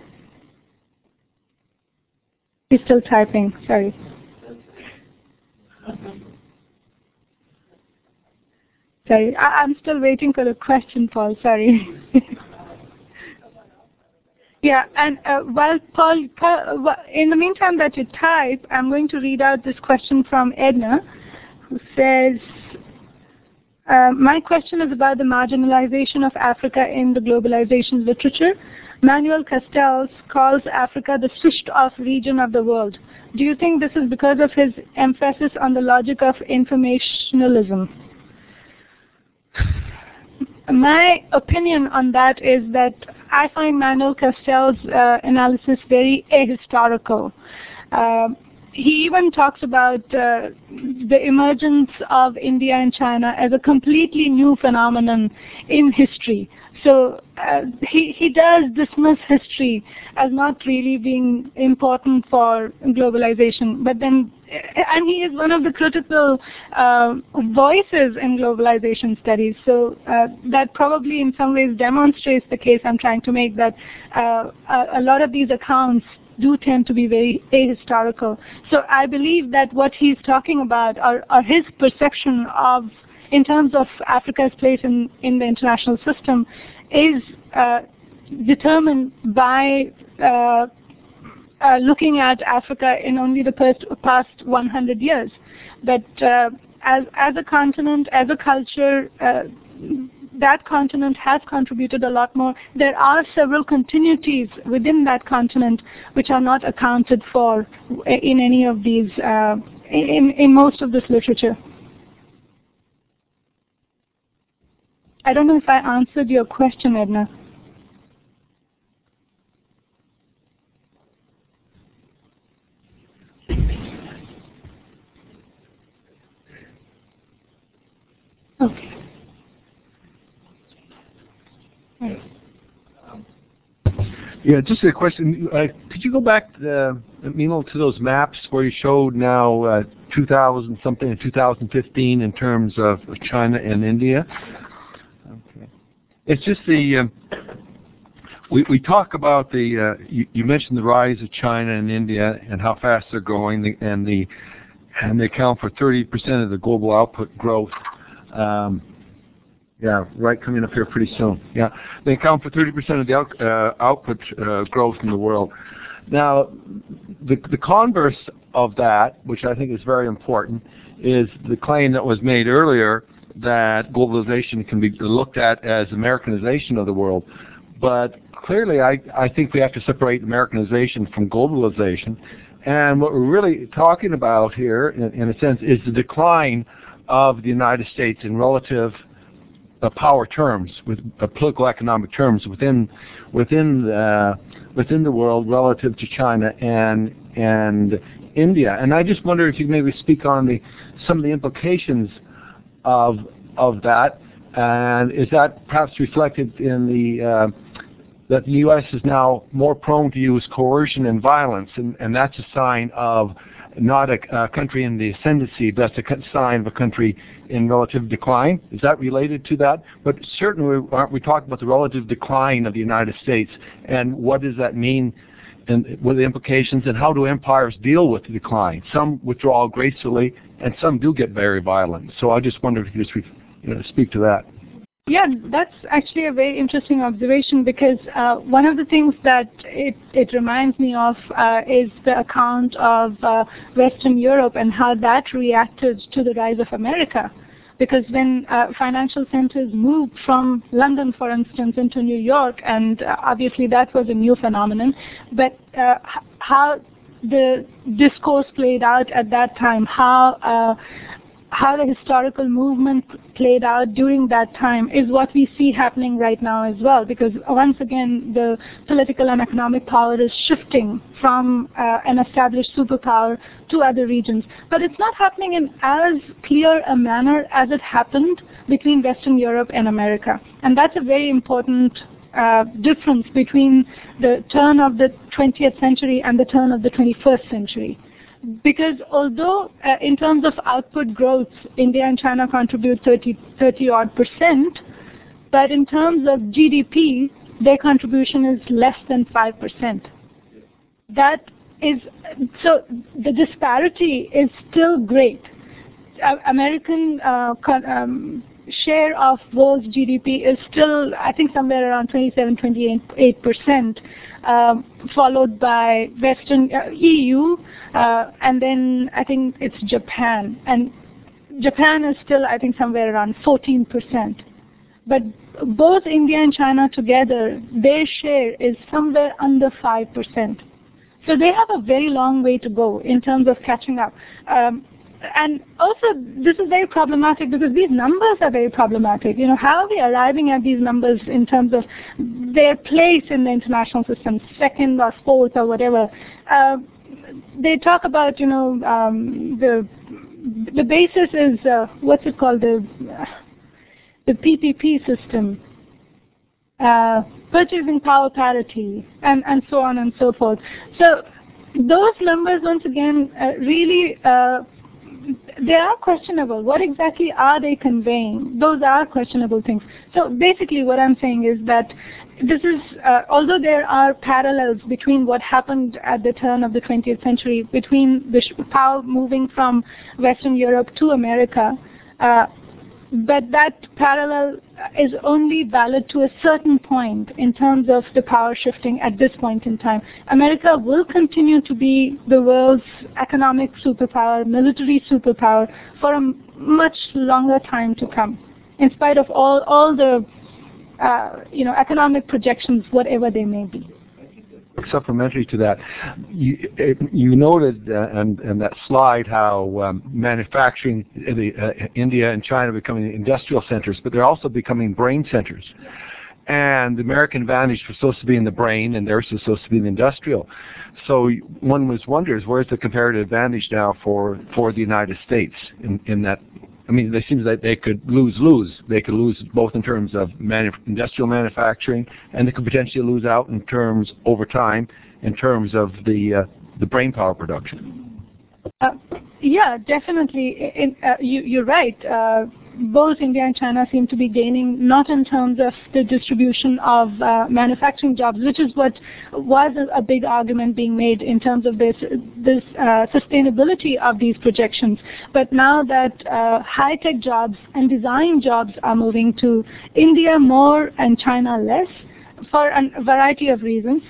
He's still typing, sorry. Sorry, I'm still waiting for the question, Paul, sorry. Yeah, and while Paul, in the meantime that you type, I'm going to read out this question from Edna, who says, My question is about the marginalization of Africa in the globalization literature. Manuel Castells calls Africa the switched-off region of the world. Do you think this is because of his emphasis on the logic of informationalism? My opinion on that is that I find Manuel Castells' analysis very ahistorical. He even talks about the emergence of India and China as a completely new phenomenon in history. So he does dismiss history as not really being important for globalization. But then, and he is one of the critical voices in globalization studies. So that probably in some ways demonstrates the case I'm trying to make, that a lot of these accounts do tend to be very ahistorical. So I believe that what he's talking about are his perception of, in terms of Africa's place in the international system, is determined by looking at Africa in only the past 100 years. But as a continent, as a culture, that continent has contributed a lot more. There are several continuities within that continent which are not accounted for in any of these, in most of this literature. I don't know if I answered your question, Edna. Okay. Yeah, just a question. Could you go back, Meenal, to those maps where you showed now 2000 something and 2015 in terms of China and India? Okay. It's just the we talk about the you mentioned the rise of China and India and how fast they're growing, and they account for 30% of the global output growth. Yeah, right, coming up here pretty soon. Yeah, they account for 30% of the output growth in the world. Now, the converse of that, which I think is very important, is the claim that was made earlier that globalization can be looked at as Americanization of the world. But clearly, I think we have to separate Americanization from globalization. And what we're really talking about here, in a sense, is the decline of the United States in relative power terms, with political economic terms within the world relative to China and India. And I just wonder if you could maybe speak on some of the implications of that, and is that perhaps reflected in that the U.S. is now more prone to use coercion and violence, and that's a sign of not a country in the ascendancy, but that's a sign of a country in relative decline. Is that related to that? But certainly, aren't we talking about the relative decline of the United States, and what does that mean, and what are the implications, and how do empires deal with the decline? Some withdraw gracefully, and some do get very violent. So I just wonder if you could just speak to that. Yeah, that's actually a very interesting observation, because one of the things that it reminds me of is the account of Western Europe and how that reacted to the rise of America. Because when financial centers moved from London, for instance, into New York, and obviously that was a new phenomenon, but how the discourse played out at that time, how the historical movement played out during that time is what we see happening right now as well, because once again the political and economic power is shifting from an established superpower to other regions. But it's not happening in as clear a manner as it happened between Western Europe and America. And that's a very important difference between the turn of the 20th century and the turn of the 21st century. Because although in terms of output growth, India and China contribute 30-odd%, but in terms of GDP, their contribution is less than 5%. That is, so the disparity is still great. American share of world's GDP is still, I think, somewhere around 27-28%, followed by Western EU, and then I think it's Japan. And Japan is still, I think, somewhere around 14%. But both India and China together, their share is somewhere under 5%. So they have a very long way to go in terms of catching up. And also, this is very problematic because these numbers are very problematic. How are we arriving at these numbers in terms of their place in the international system, second or fourth or whatever? They talk about, the basis is, what's it called, the PPP system, purchasing power parity, and so on and so forth. So those numbers, once again, really, they are questionable. What exactly are they conveying? Those are questionable things. So basically what I'm saying is that this is, although there are parallels between what happened at the turn of the 20th century, between the power moving from Western Europe to America, but that parallel is only valid to a certain point in terms of the power shifting at this point in time. America will continue to be the world's economic superpower, military superpower for a much longer time to come, in spite of all the economic projections, whatever they may be. Supplementary to that, you noted in that slide how manufacturing, India and China are becoming industrial centers, but they're also becoming brain centers. And the American advantage was supposed to be in the brain, and theirs was supposed to be in the industrial. So one wonders, where's the comparative advantage now for the United States in that? I mean, it seems like they could lose. They could lose both in terms of industrial manufacturing, and they could potentially lose out in terms, over time, in terms of the brain power production. Yeah, definitely. You're right. Both India and China seem to be gaining, not in terms of the distribution of manufacturing jobs, which is what was a big argument being made in terms of this sustainability of these projections. But now that high-tech jobs and design jobs are moving to India more and China less, for a variety of reasons,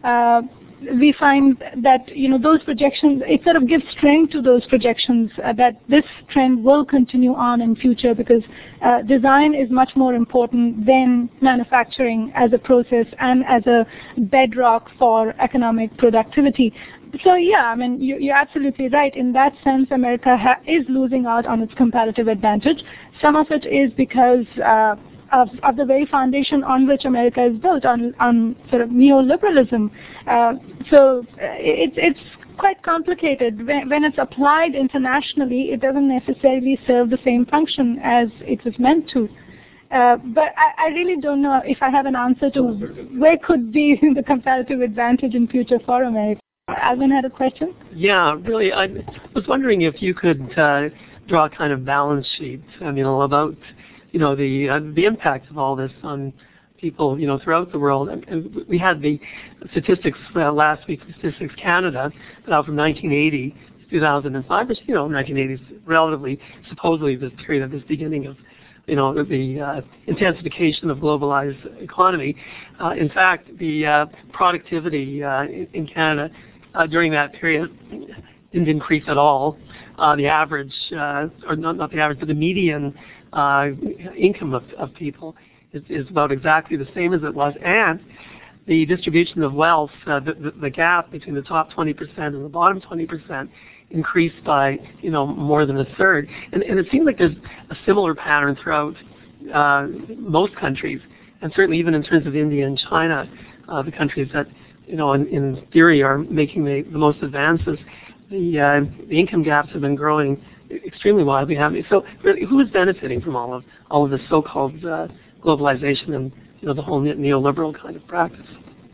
we find that those projections, it sort of gives strength to those projections that this trend will continue on in future, because design is much more important than manufacturing as a process and as a bedrock for economic productivity. So yeah, I mean, you're absolutely right. In that sense, America is losing out on its comparative advantage. Some of it is because of the very foundation on which America is built, on sort of neoliberalism. So it's quite complicated. When it's applied internationally, it doesn't necessarily serve the same function as it was meant to. But I really don't know if I have an answer to where could be the comparative advantage in future for America. Alvin had a question? Yeah, really, I was wondering if you could draw a kind of balance sheet, about the impact of all this on people, throughout the world. And we had the statistics last week, Statistics Canada, out from 1980 to 2005. Which, 1980 is relatively, supposedly, the period of this beginning of, the intensification of globalized economy. In fact, the productivity in Canada during that period didn't increase at all. The average, or not the average, but the median income of people is about exactly the same as it was, and the distribution of wealth, the gap between the top 20% and the bottom 20% increased by more than a third, and it seems like there's a similar pattern throughout most countries, and certainly even in terms of India and China, the countries that in theory are making the most advances. The income gaps have been growing extremely widely. So really, who is benefiting from all of this so-called globalization and the whole neoliberal kind of practice?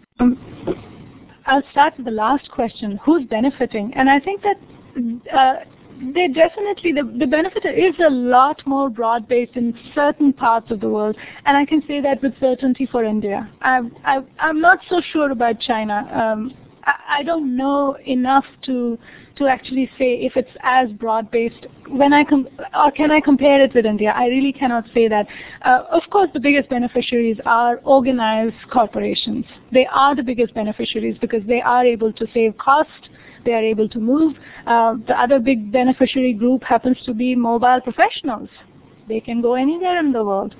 I'll start with the last question. Who's benefiting? And I think that they definitely, the benefit is a lot more broad-based in certain parts of the world, and I can say that with certainty for India. I'm not so sure about China. I don't know enough to actually say if it's as broad-based. Or can I compare it with India? I really cannot say that. Of course, the biggest beneficiaries are organized corporations. They are the biggest beneficiaries because they are able to save cost. They are able to move. The other big beneficiary group happens to be mobile professionals. They can go anywhere in the world.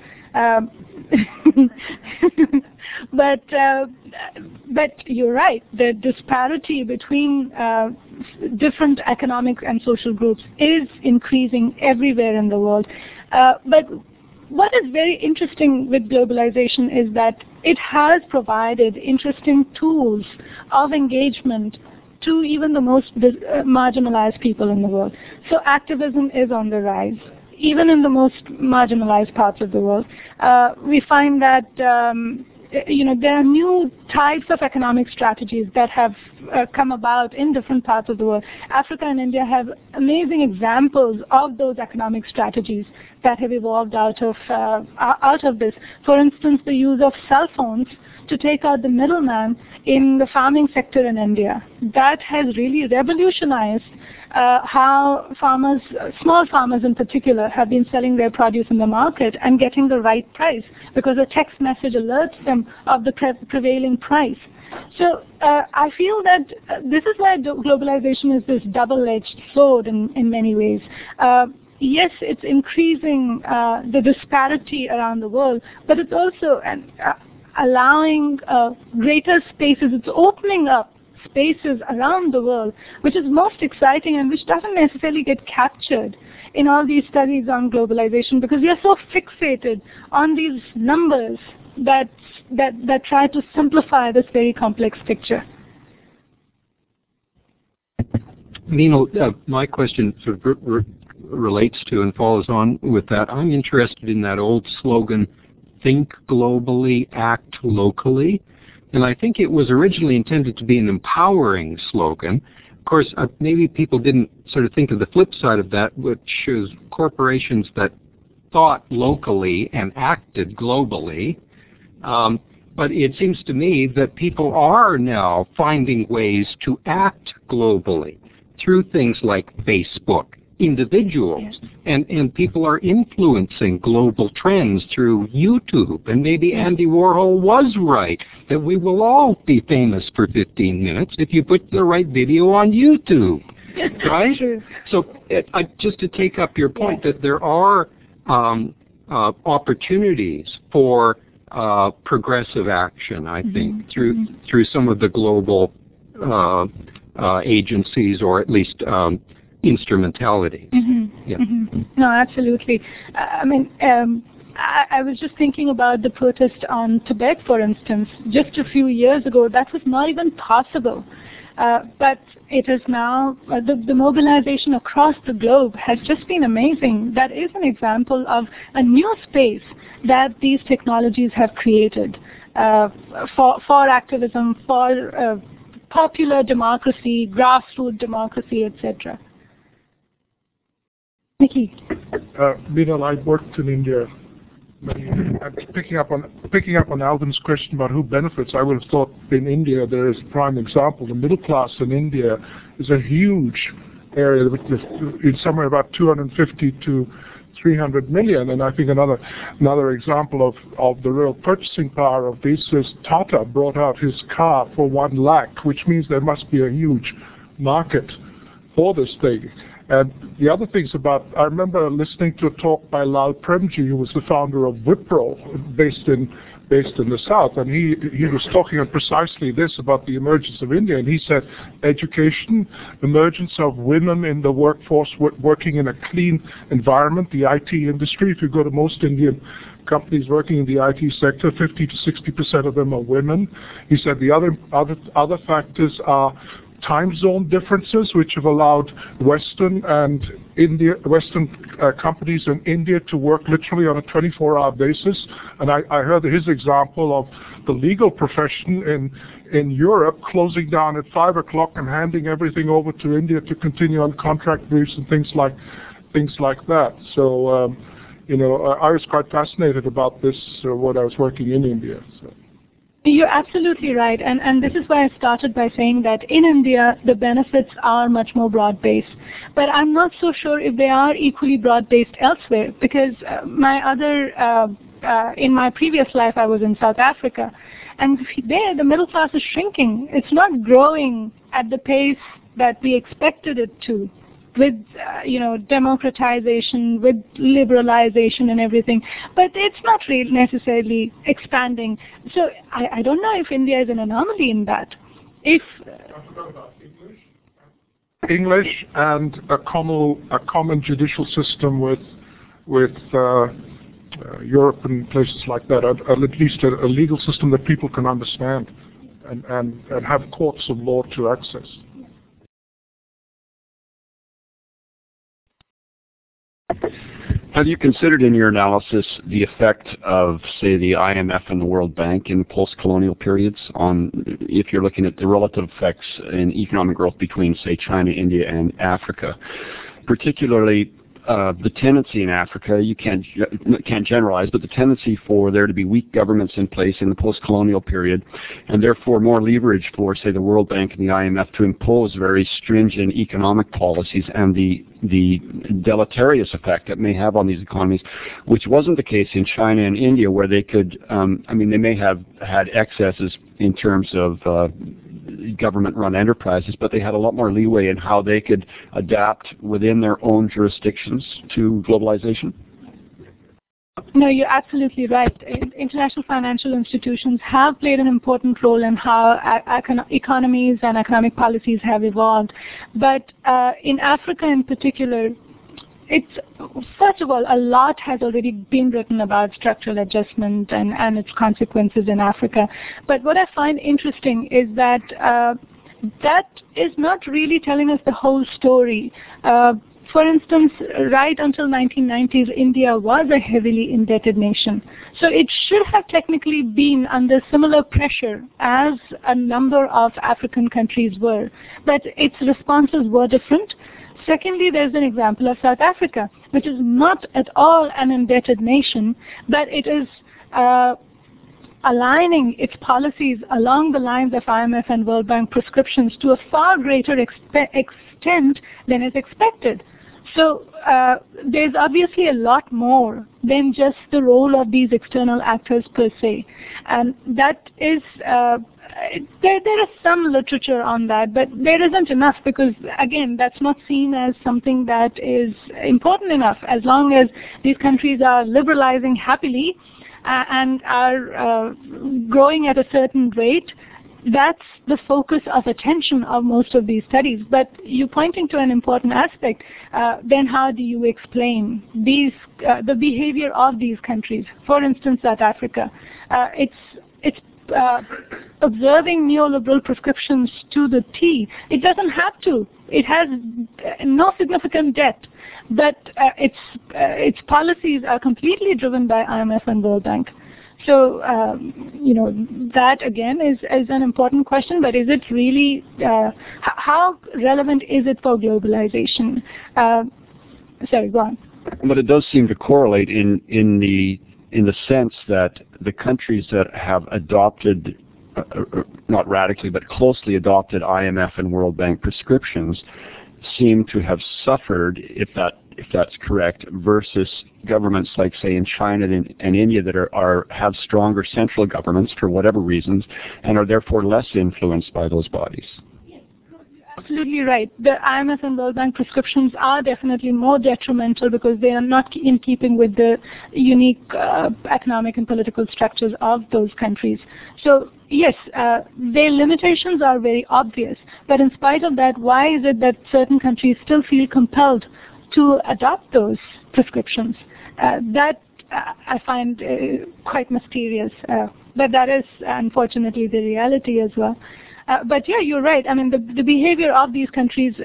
But you're right. The disparity between different economic and social groups is increasing everywhere in the world. But what is very interesting with globalization is that it has provided interesting tools of engagement to even the most marginalized people in the world. So activism is on the rise, even in the most marginalized parts of the world. We find that there are new types of economic strategies that have come about in different parts of the world. Africa and India have amazing examples of those economic strategies that have evolved out of this. For instance, the use of cell phones to take out the middleman in the farming sector in India. That has really revolutionized how farmers, small farmers in particular, have been selling their produce in the market and getting the right price because a text message alerts them of the prevailing price. So I feel that this is why globalization is this double-edged sword in many ways. Yes, it's increasing the disparity around the world, but it's also allowing greater spaces. It's opening up spaces around the world, which is most exciting and which doesn't necessarily get captured in all these studies on globalization because we are so fixated on these numbers that try to simplify this very complex picture. Meenal, my question sort of relates to and follows on with that. I'm interested in that old slogan, think globally, act locally. And I think it was originally intended to be an empowering slogan. Of course, maybe people didn't sort of think of the flip side of that, which is corporations that thought locally and acted globally. But it seems to me that people are now finding ways to act globally through things like Facebook, individuals, yes. and people are influencing global trends through YouTube. And maybe Andy Warhol was right, that we will all be famous for 15 minutes if you put the right video on YouTube, right? So just to take up your point that there are opportunities for progressive action, I think, through some of the global agencies, or at least instrumentalities. No, absolutely. I mean, I was just thinking about the protest on Tibet, for instance. Just a few years ago, that was not even possible. But it is now, the mobilization across the globe has just been amazing. That is an example of a new space that these technologies have created for activism, for popular democracy, grassroots democracy, etc. Nikki. Meenal, I worked in India. Picking up on Alvin's question about who benefits, I would have thought in India there is a prime example. The middle class in India is a huge area, in somewhere about 250 to 300 million. And I think another example of the real purchasing power of this is Tata brought out his car for 1 lakh, which means there must be a huge market for this thing. And the other things I remember listening to a talk by Lal Premji, who was the founder of Wipro, based in the South, and he was talking on precisely this about the emergence of India, and he said education, emergence of women in the workforce working in a clean environment, the IT industry. If you go to most Indian companies working in the IT sector, 50 to 60% of them are women. He said the other factors are time zone differences, which have allowed Western companies in India to work literally on a 24-hour basis. And I heard his example of the legal profession in Europe closing down at 5 o'clock and handing everything over to India to continue on contract briefs and things like that. So, I was quite fascinated about this when I was working in India. So. You're absolutely right, and this is why I started by saying that in India the benefits are much more broad-based, but I'm not so sure if they are equally broad-based elsewhere, because in my previous life I was in South Africa, and there the middle class is shrinking. It's not growing at the pace that we expected it to, with democratization, with liberalization and everything, but it's not really necessarily expanding. So I don't know if India is an anomaly in that. If English and a common judicial system with Europe and places like that, at least a legal system that people can understand and have courts of law to access. Have you considered in your analysis the effect of, say, the IMF and the World Bank in post-colonial periods on, if you're looking at the relative effects in economic growth between, say, China, India, and Africa? Particularly the tendency in Africa, you can't generalize, but the tendency for there to be weak governments in place in the post-colonial period, and therefore more leverage for, say, the World Bank and the IMF to impose very stringent economic policies, and the deleterious effect that may have on these economies, which wasn't the case in China and India, where they could, they may have had excesses in terms of government-run enterprises, but they had a lot more leeway in how they could adapt within their own jurisdictions to globalization? No, you're absolutely right. International financial institutions have played an important role in how economies and economic policies have evolved. But in Africa in particular, first of all, a lot has already been written about structural adjustment and its consequences in Africa. But what I find interesting is that that is not really telling us the whole story. For instance, right until 1990s, India was a heavily indebted nation. So it should have technically been under similar pressure as a number of African countries were. But its responses were different. Secondly, there's an example of South Africa, which is not at all an indebted nation, but it is aligning its policies along the lines of IMF and World Bank prescriptions to a far greater extent than is expected. So there's obviously a lot more than just the role of these external actors per se. And that is, there is some literature on that, but there isn't enough because, again, that's not seen as something that is important enough. As long as these countries are liberalizing happily and are growing at a certain rate, that's the focus of attention of most of these studies. But you're pointing to an important aspect. Then how do you explain the behavior of these countries? For instance, South Africa. It's observing neoliberal prescriptions to the T. It doesn't have to. It has no significant debt, but its policies are completely driven by IMF and World Bank. So, that again is an important question, but is it really, how relevant is it for globalization? Sorry, go on. But it does seem to correlate in the sense that the countries that have adopted, not radically, but closely adopted IMF and World Bank prescriptions seem to have suffered, if that's correct, versus governments like, say, in China and India that have stronger central governments for whatever reasons and are therefore less influenced by those bodies. Absolutely right. The IMF and World Bank prescriptions are definitely more detrimental because they are not in keeping with the unique economic and political structures of those countries. So yes, their limitations are very obvious. But in spite of that, why is it that certain countries still feel compelled to adopt those prescriptions? That I find quite mysterious. But that is unfortunately the reality as well. But yeah, you're right. I mean, the behavior of these countries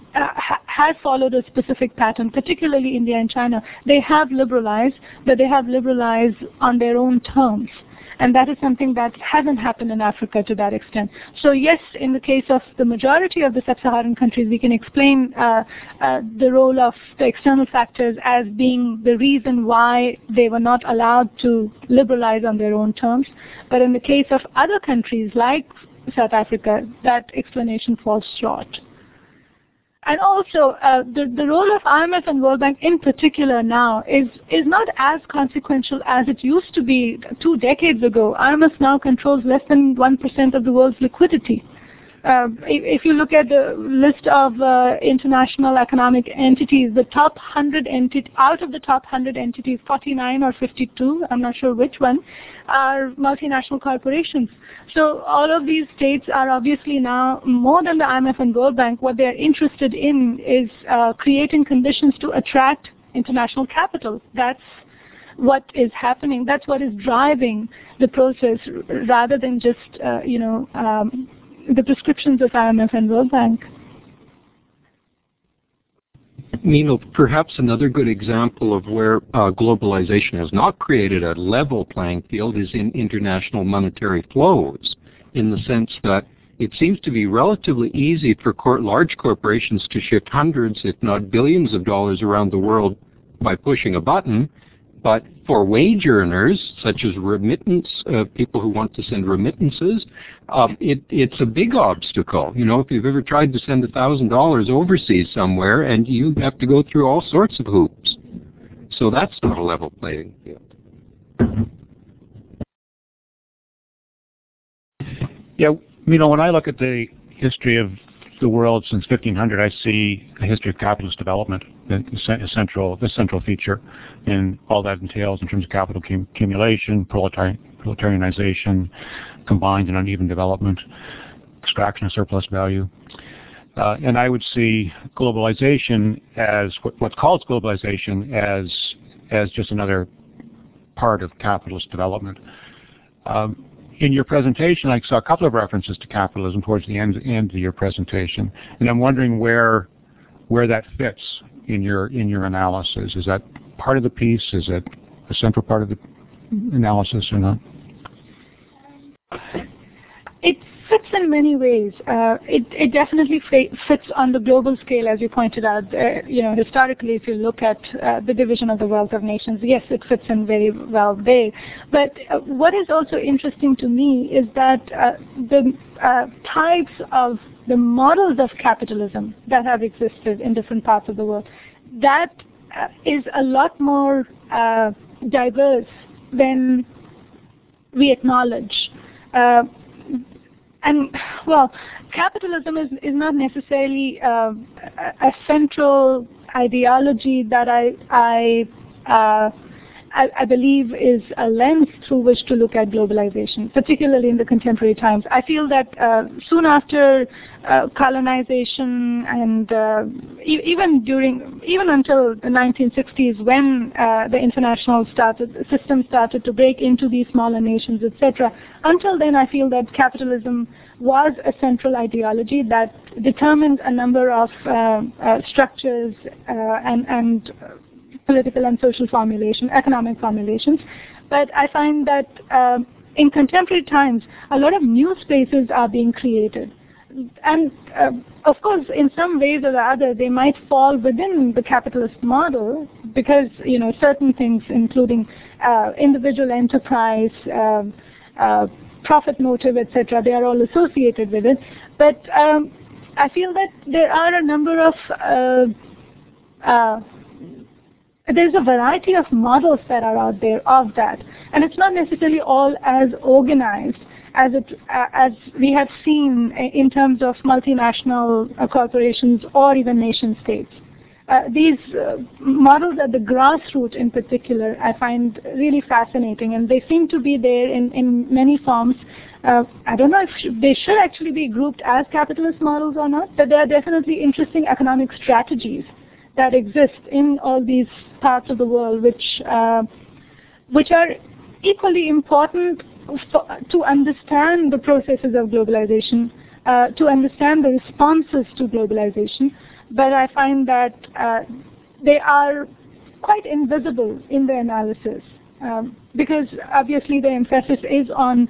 has followed a specific pattern, particularly India and China. They have liberalized, but they have liberalized on their own terms. And that is something that hasn't happened in Africa to that extent. So yes, in the case of the majority of the sub-Saharan countries, we can explain the role of the external factors as being the reason why they were not allowed to liberalize on their own terms. But in the case of other countries like South Africa, that explanation falls short. And also, the role of IMF and World Bank in particular now is not as consequential as it used to be 2 decades ago. IMF now controls less than 1% of the world's liquidity. If you look at the list of international economic entities, the top 100 out of the top 100 entities, 49 or 52, I'm not sure which one, are multinational corporations. So all of these states are obviously now, more than the IMF and World Bank, what they're interested in is creating conditions to attract international capital. That's what is happening. That's what is driving the process, rather than just, the prescriptions of IMF and World Bank. Meenal, perhaps another good example of where globalization has not created a level playing field is in international monetary flows, in the sense that it seems to be relatively easy for large corporations to shift hundreds, if not billions of dollars around the world by pushing a button. But for wage earners, such as people who want to send remittances, it's a big obstacle. You know, if you've ever tried to send $1,000 overseas somewhere, and you have to go through all sorts of hoops. So that's not a level playing field. Yeah, when I look at the history of the world since 1500, I see a history of capitalist development, the central feature, and all that entails in terms of capital accumulation, proletarianization, combined and uneven development, extraction of surplus value. And I would see globalization as what's called globalization as just another part of capitalist development. In your presentation, I saw a couple of references to capitalism towards the end of your presentation, and I'm wondering where that fits in your analysis. Is that part of the piece? Is it a central part of the analysis or not? It fits in many ways. It definitely fits on the global scale, as you pointed out. Historically, if you look at the division of the wealth of nations, yes, it fits in very well there. But what is also interesting to me is that the types of the models of capitalism that have existed in different parts of the world, that is a lot more diverse than we acknowledge. And, well, capitalism is not necessarily a central ideology that I believe is a lens through which to look at globalization, particularly in the contemporary times. I feel that soon after colonization and even until the 1960s, when the international system started to break into these smaller nations, etc., until then I feel that capitalism was a central ideology that determined a number of structures and political and social economic formulations. But I find that in contemporary times, a lot of new spaces are being created. And of course, in some ways or the other, they might fall within the capitalist model because, certain things, including individual enterprise, profit motive, etc., they are all associated with it. But I feel that there are a number of there's a variety of models that are out there of that, and it's not necessarily all as organized as we have seen in terms of multinational corporations or even nation states. These models at the grassroots in particular I find really fascinating, and they seem to be there in many forms. I don't know if they should actually be grouped as capitalist models or not, but they are definitely interesting economic strategies that exist in all these parts of the world, which are equally important to understand the processes of globalization, to understand the responses to globalization, but I find that they are quite invisible in the analysis because obviously the emphasis is on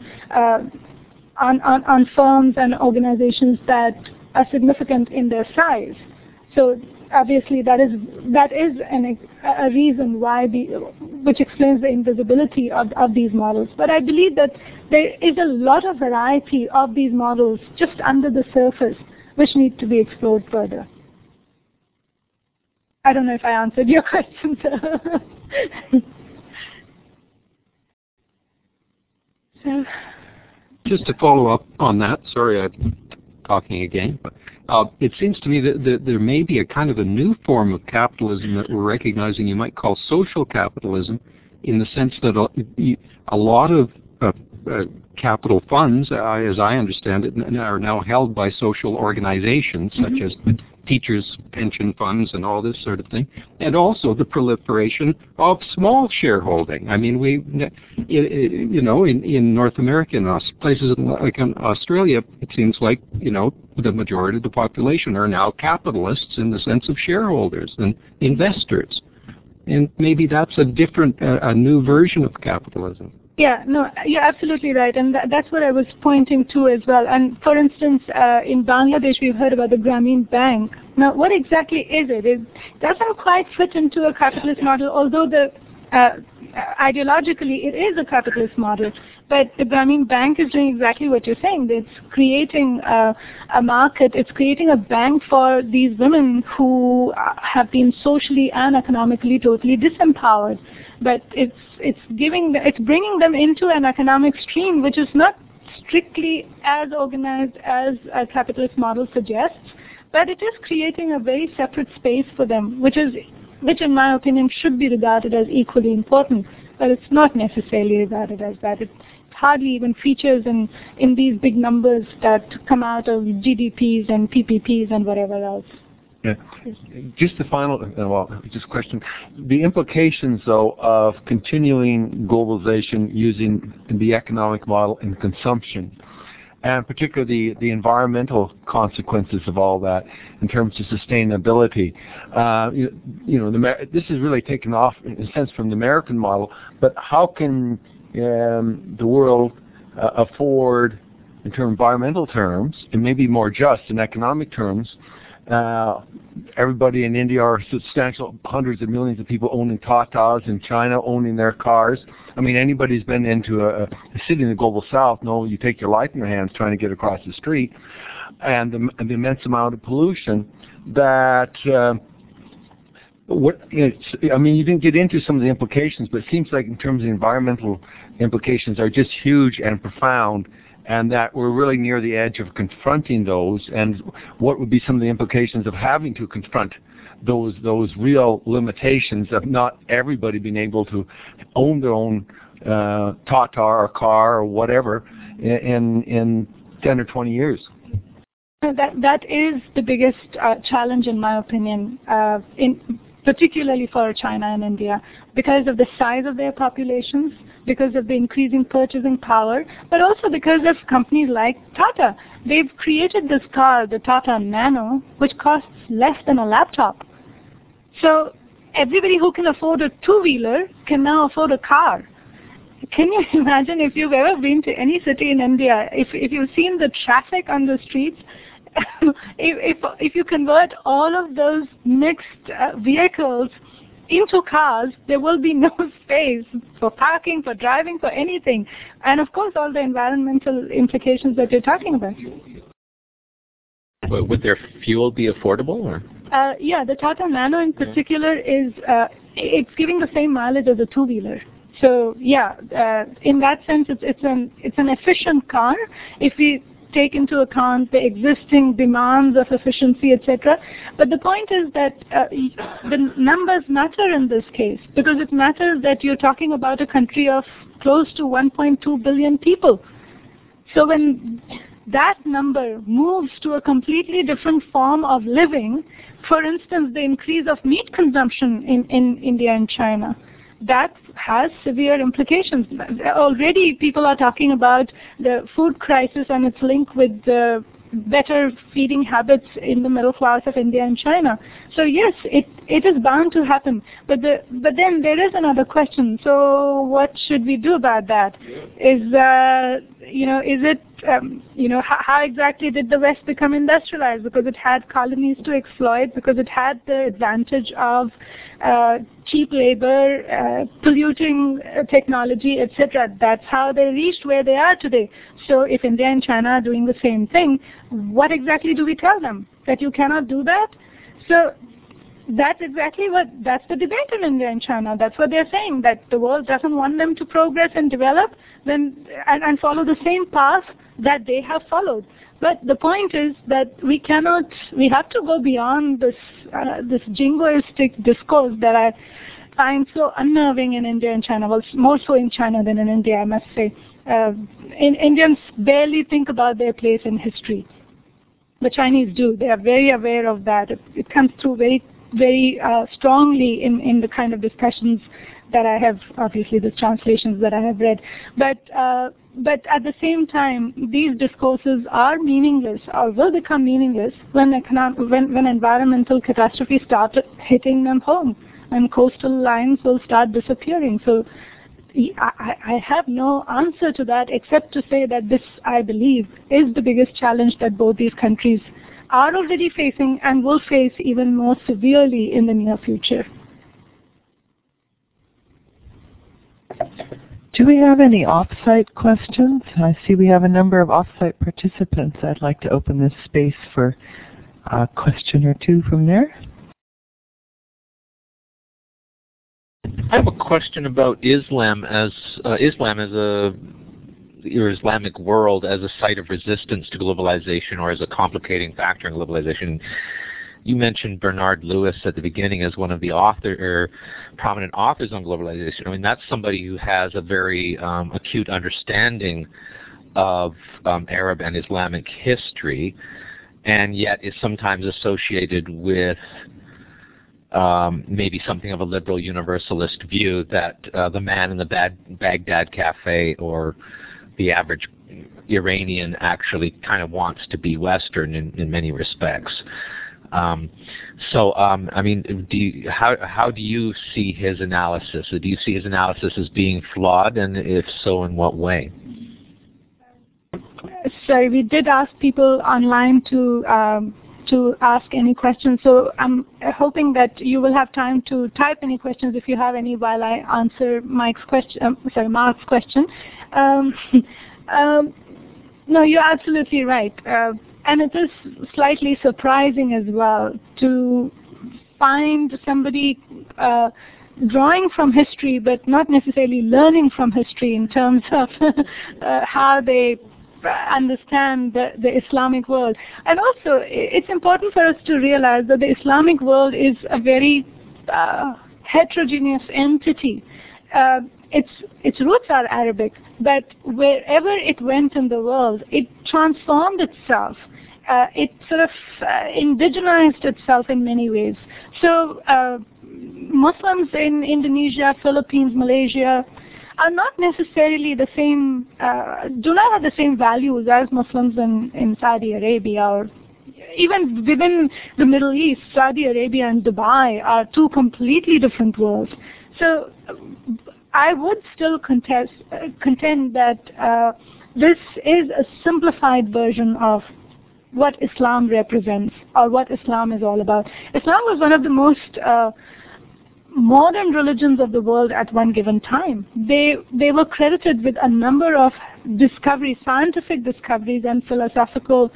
firms and organizations that are significant in their size. So obviously that is a reason why which explains the invisibility of these models. But I believe that there is a lot of variety of these models just under the surface which need to be explored further. I don't know if I answered your question, sir. So. Just to follow up on that, sorry I'm talking again, but it seems to me that there may be a kind of a new form of capitalism that we're recognizing you might call social capitalism, in the sense that a lot of capital funds, as I understand it, are now held by social organizations such as teachers' pension funds and all this sort of thing, and also the proliferation of small shareholding. I mean, in North America and places like in Australia, it seems like, the majority of the population are now capitalists in the sense of shareholders and investors. And maybe that's a new version of capitalism. Yeah, no, you're absolutely right, and that's what I was pointing to as well. And for instance, in Bangladesh, we've heard about the Grameen Bank. Now, what exactly is it? It doesn't quite fit into a capitalist model, although ideologically it is a capitalist model. But the Grameen Bank is doing exactly what you're saying. It's creating a market. It's creating a bank for these women who have been socially and economically totally disempowered. But it's bringing them into an economic stream which is not strictly as organized as a capitalist model suggests, but it is creating a very separate space for them, which in my opinion should be regarded as equally important, but it's not necessarily regarded as that. It hardly even features in these big numbers that come out of GDPs and PPPs and whatever else. Yeah. Just the final, question. The implications, though, of continuing globalization using the economic model in consumption, and particularly the environmental consequences of all that in terms of sustainability. This is really taken off, in a sense, from the American model, but how can the world afford, in environmental terms, and maybe more just in economic terms, everybody in India are substantial, hundreds of millions of people owning Tatas, in China owning their cars. I mean, anybody who's been into a city in the global south knows you take your life in your hands trying to get across the street, and the immense amount of pollution that. You didn't get into some of the implications, but it seems like in terms of the environmental implications are just huge and profound, and that we're really near the edge of confronting those, and what would be some of the implications of having to confront those real limitations of not everybody being able to own their own Tata or car or whatever in 10 or 20 years. That is the biggest challenge, in my opinion, particularly for China and India, because of the size of their populations, because of the increasing purchasing power, but also because of companies like Tata. They've created this car, the Tata Nano, which costs less than a laptop. So everybody who can afford a two-wheeler can now afford a car. Can you imagine, if you've ever been to any city in India, if you've seen the traffic on the streets, if you convert all of those mixed vehicles into cars, there will be no space for parking, for driving, for anything. And of course, all the environmental implications that you're talking about. But would their fuel be affordable, or? Yeah, the Tata Nano in particular is it's giving the same mileage as a two-wheeler. So yeah, in that sense, it's an efficient car if we take into account the existing demands of efficiency, etc. But the point is that the numbers matter in this case, because it matters that you're talking about a country of close to 1.2 billion people. So when that number moves to a completely different form of living, for instance, the increase of meat consumption in India and China, that has severe implications. Already people are talking about the food crisis and its link with the better feeding habits in the middle class of India and China. So yes, it is bound to happen. But then there is another question. So what should we do about that? How exactly did the West become industrialized? Because it had colonies to exploit, because it had the advantage of cheap labor, polluting technology, etc. That's how they reached where they are today. So if India and China are doing the same thing, what exactly do we tell them? That you cannot do that? So that's the debate in India and China. That's what they're saying, that the world doesn't want them to progress and develop and follow the same path that they have followed. But the point is that we have to go beyond this jingoistic discourse that I find so unnerving in India and China. Well, more so in China than in India, I must say. Indians barely think about their place in history. The Chinese do. They are very aware of that. It comes through very, very strongly in the kind of discussions that I have, obviously the translations that I have read. But at the same time, these discourses are meaningless or will become meaningless when environmental catastrophes start hitting them home and coastal lines will start disappearing. So I have no answer to that except to say that this, I believe, is the biggest challenge that both these countries are already facing and will face even more severely in the near future. Do we have any off-site questions? I see we have a number of off-site participants. I'd like to open this space for a question or two from there. I have a question about Islam as your Islamic world as a site of resistance to globalization or as a complicating factor in globalization. You mentioned Bernard Lewis at the beginning as one of the prominent authors on globalization. I mean, that's somebody who has a very acute understanding of Arab and Islamic history, and yet is sometimes associated with maybe something of a liberal universalist view that the man in the Baghdad cafe or the average Iranian actually kind of wants to be Western in many respects. I mean, how do you see his analysis? Do you see his analysis as being flawed, and if so, in what way? Sorry, we did ask people online to ask any questions, so I'm hoping that you will have time to type any questions if you have any while I answer Mark's question. No, you're absolutely right. And it is slightly surprising as well to find somebody drawing from history but not necessarily learning from history in terms of how they understand the Islamic world. And also, it's important for us to realize that the Islamic world is a very heterogeneous entity. Its roots are Arabic, but wherever it went in the world, it transformed itself. It sort of indigenized itself in many ways. So Muslims in Indonesia, Philippines, Malaysia are not necessarily the same, do not have the same values as Muslims in Saudi Arabia, or even within the Middle East. Saudi Arabia and Dubai are two completely different worlds. So I would still contend that this is a simplified version of what Islam represents or what Islam is all about. Islam was one of the most modern religions of the world at one given time. They were credited with a number of discoveries, scientific discoveries and philosophical,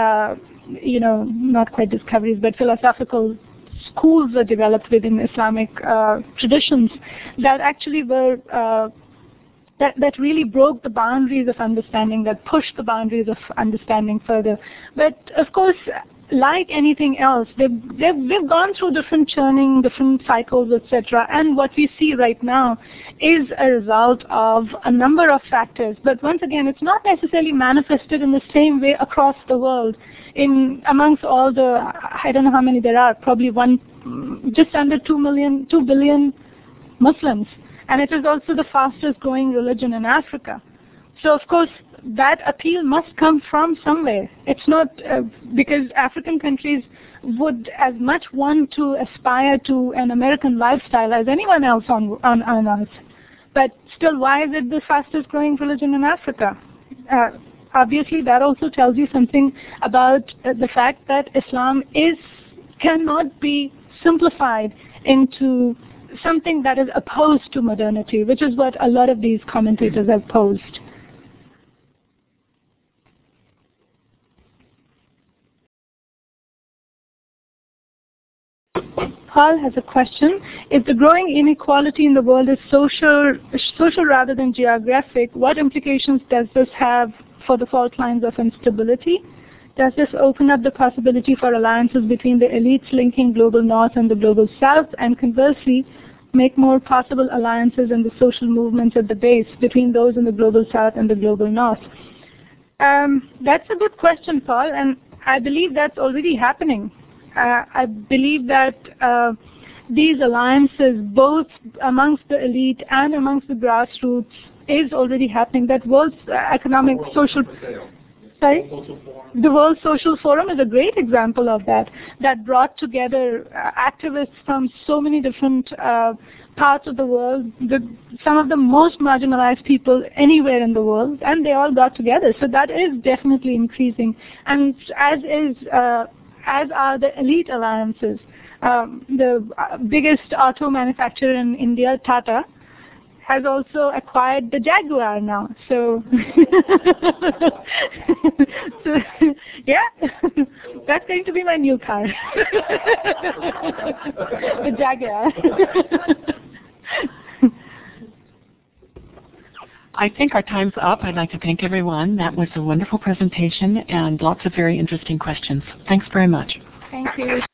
not quite discoveries, but philosophical schools were developed within Islamic traditions that actually were that really broke the boundaries of understanding, that pushed the boundaries of understanding further. But of course, like anything else, they've gone through different churning, different cycles, etc. And what we see right now is a result of a number of factors. But once again, it's not necessarily manifested in the same way across the world. Amongst all the, I don't know how many there are, probably just under 2 billion Muslims. And it is also the fastest growing religion in Africa. So of course, that appeal must come from somewhere. It's not because African countries would as much want to aspire to an American lifestyle as anyone else on earth. But still, why is it the fastest growing religion in Africa? Obviously, that also tells you something about the fact that Islam cannot be simplified into something that is opposed to modernity, which is what a lot of these commentators have posed. Paul has a question. If the growing inequality in the world is social rather than geographic, what implications does this have for the fault lines of instability? Does this open up the possibility for alliances between the elites linking global north and the global south, and conversely, make more possible alliances in the social movements at the base between those in the global south and the global north? That's a good question, Paul, and I believe that's already happening. I believe that these alliances, both amongst the elite and amongst the grassroots, is already happening. That World Economic Social... Sorry? The World Social Forum is a great example of that. That brought together activists from so many different parts of the world, some of the most marginalized people anywhere in the world, and they all got together. So that is definitely increasing, and as are the elite alliances. The biggest auto manufacturer in India, Tata, has also acquired the Jaguar now. So, yeah, that's going to be my new car. The Jaguar. I think our time's up. I'd like to thank everyone. That was a wonderful presentation and lots of very interesting questions. Thanks very much. Thank you.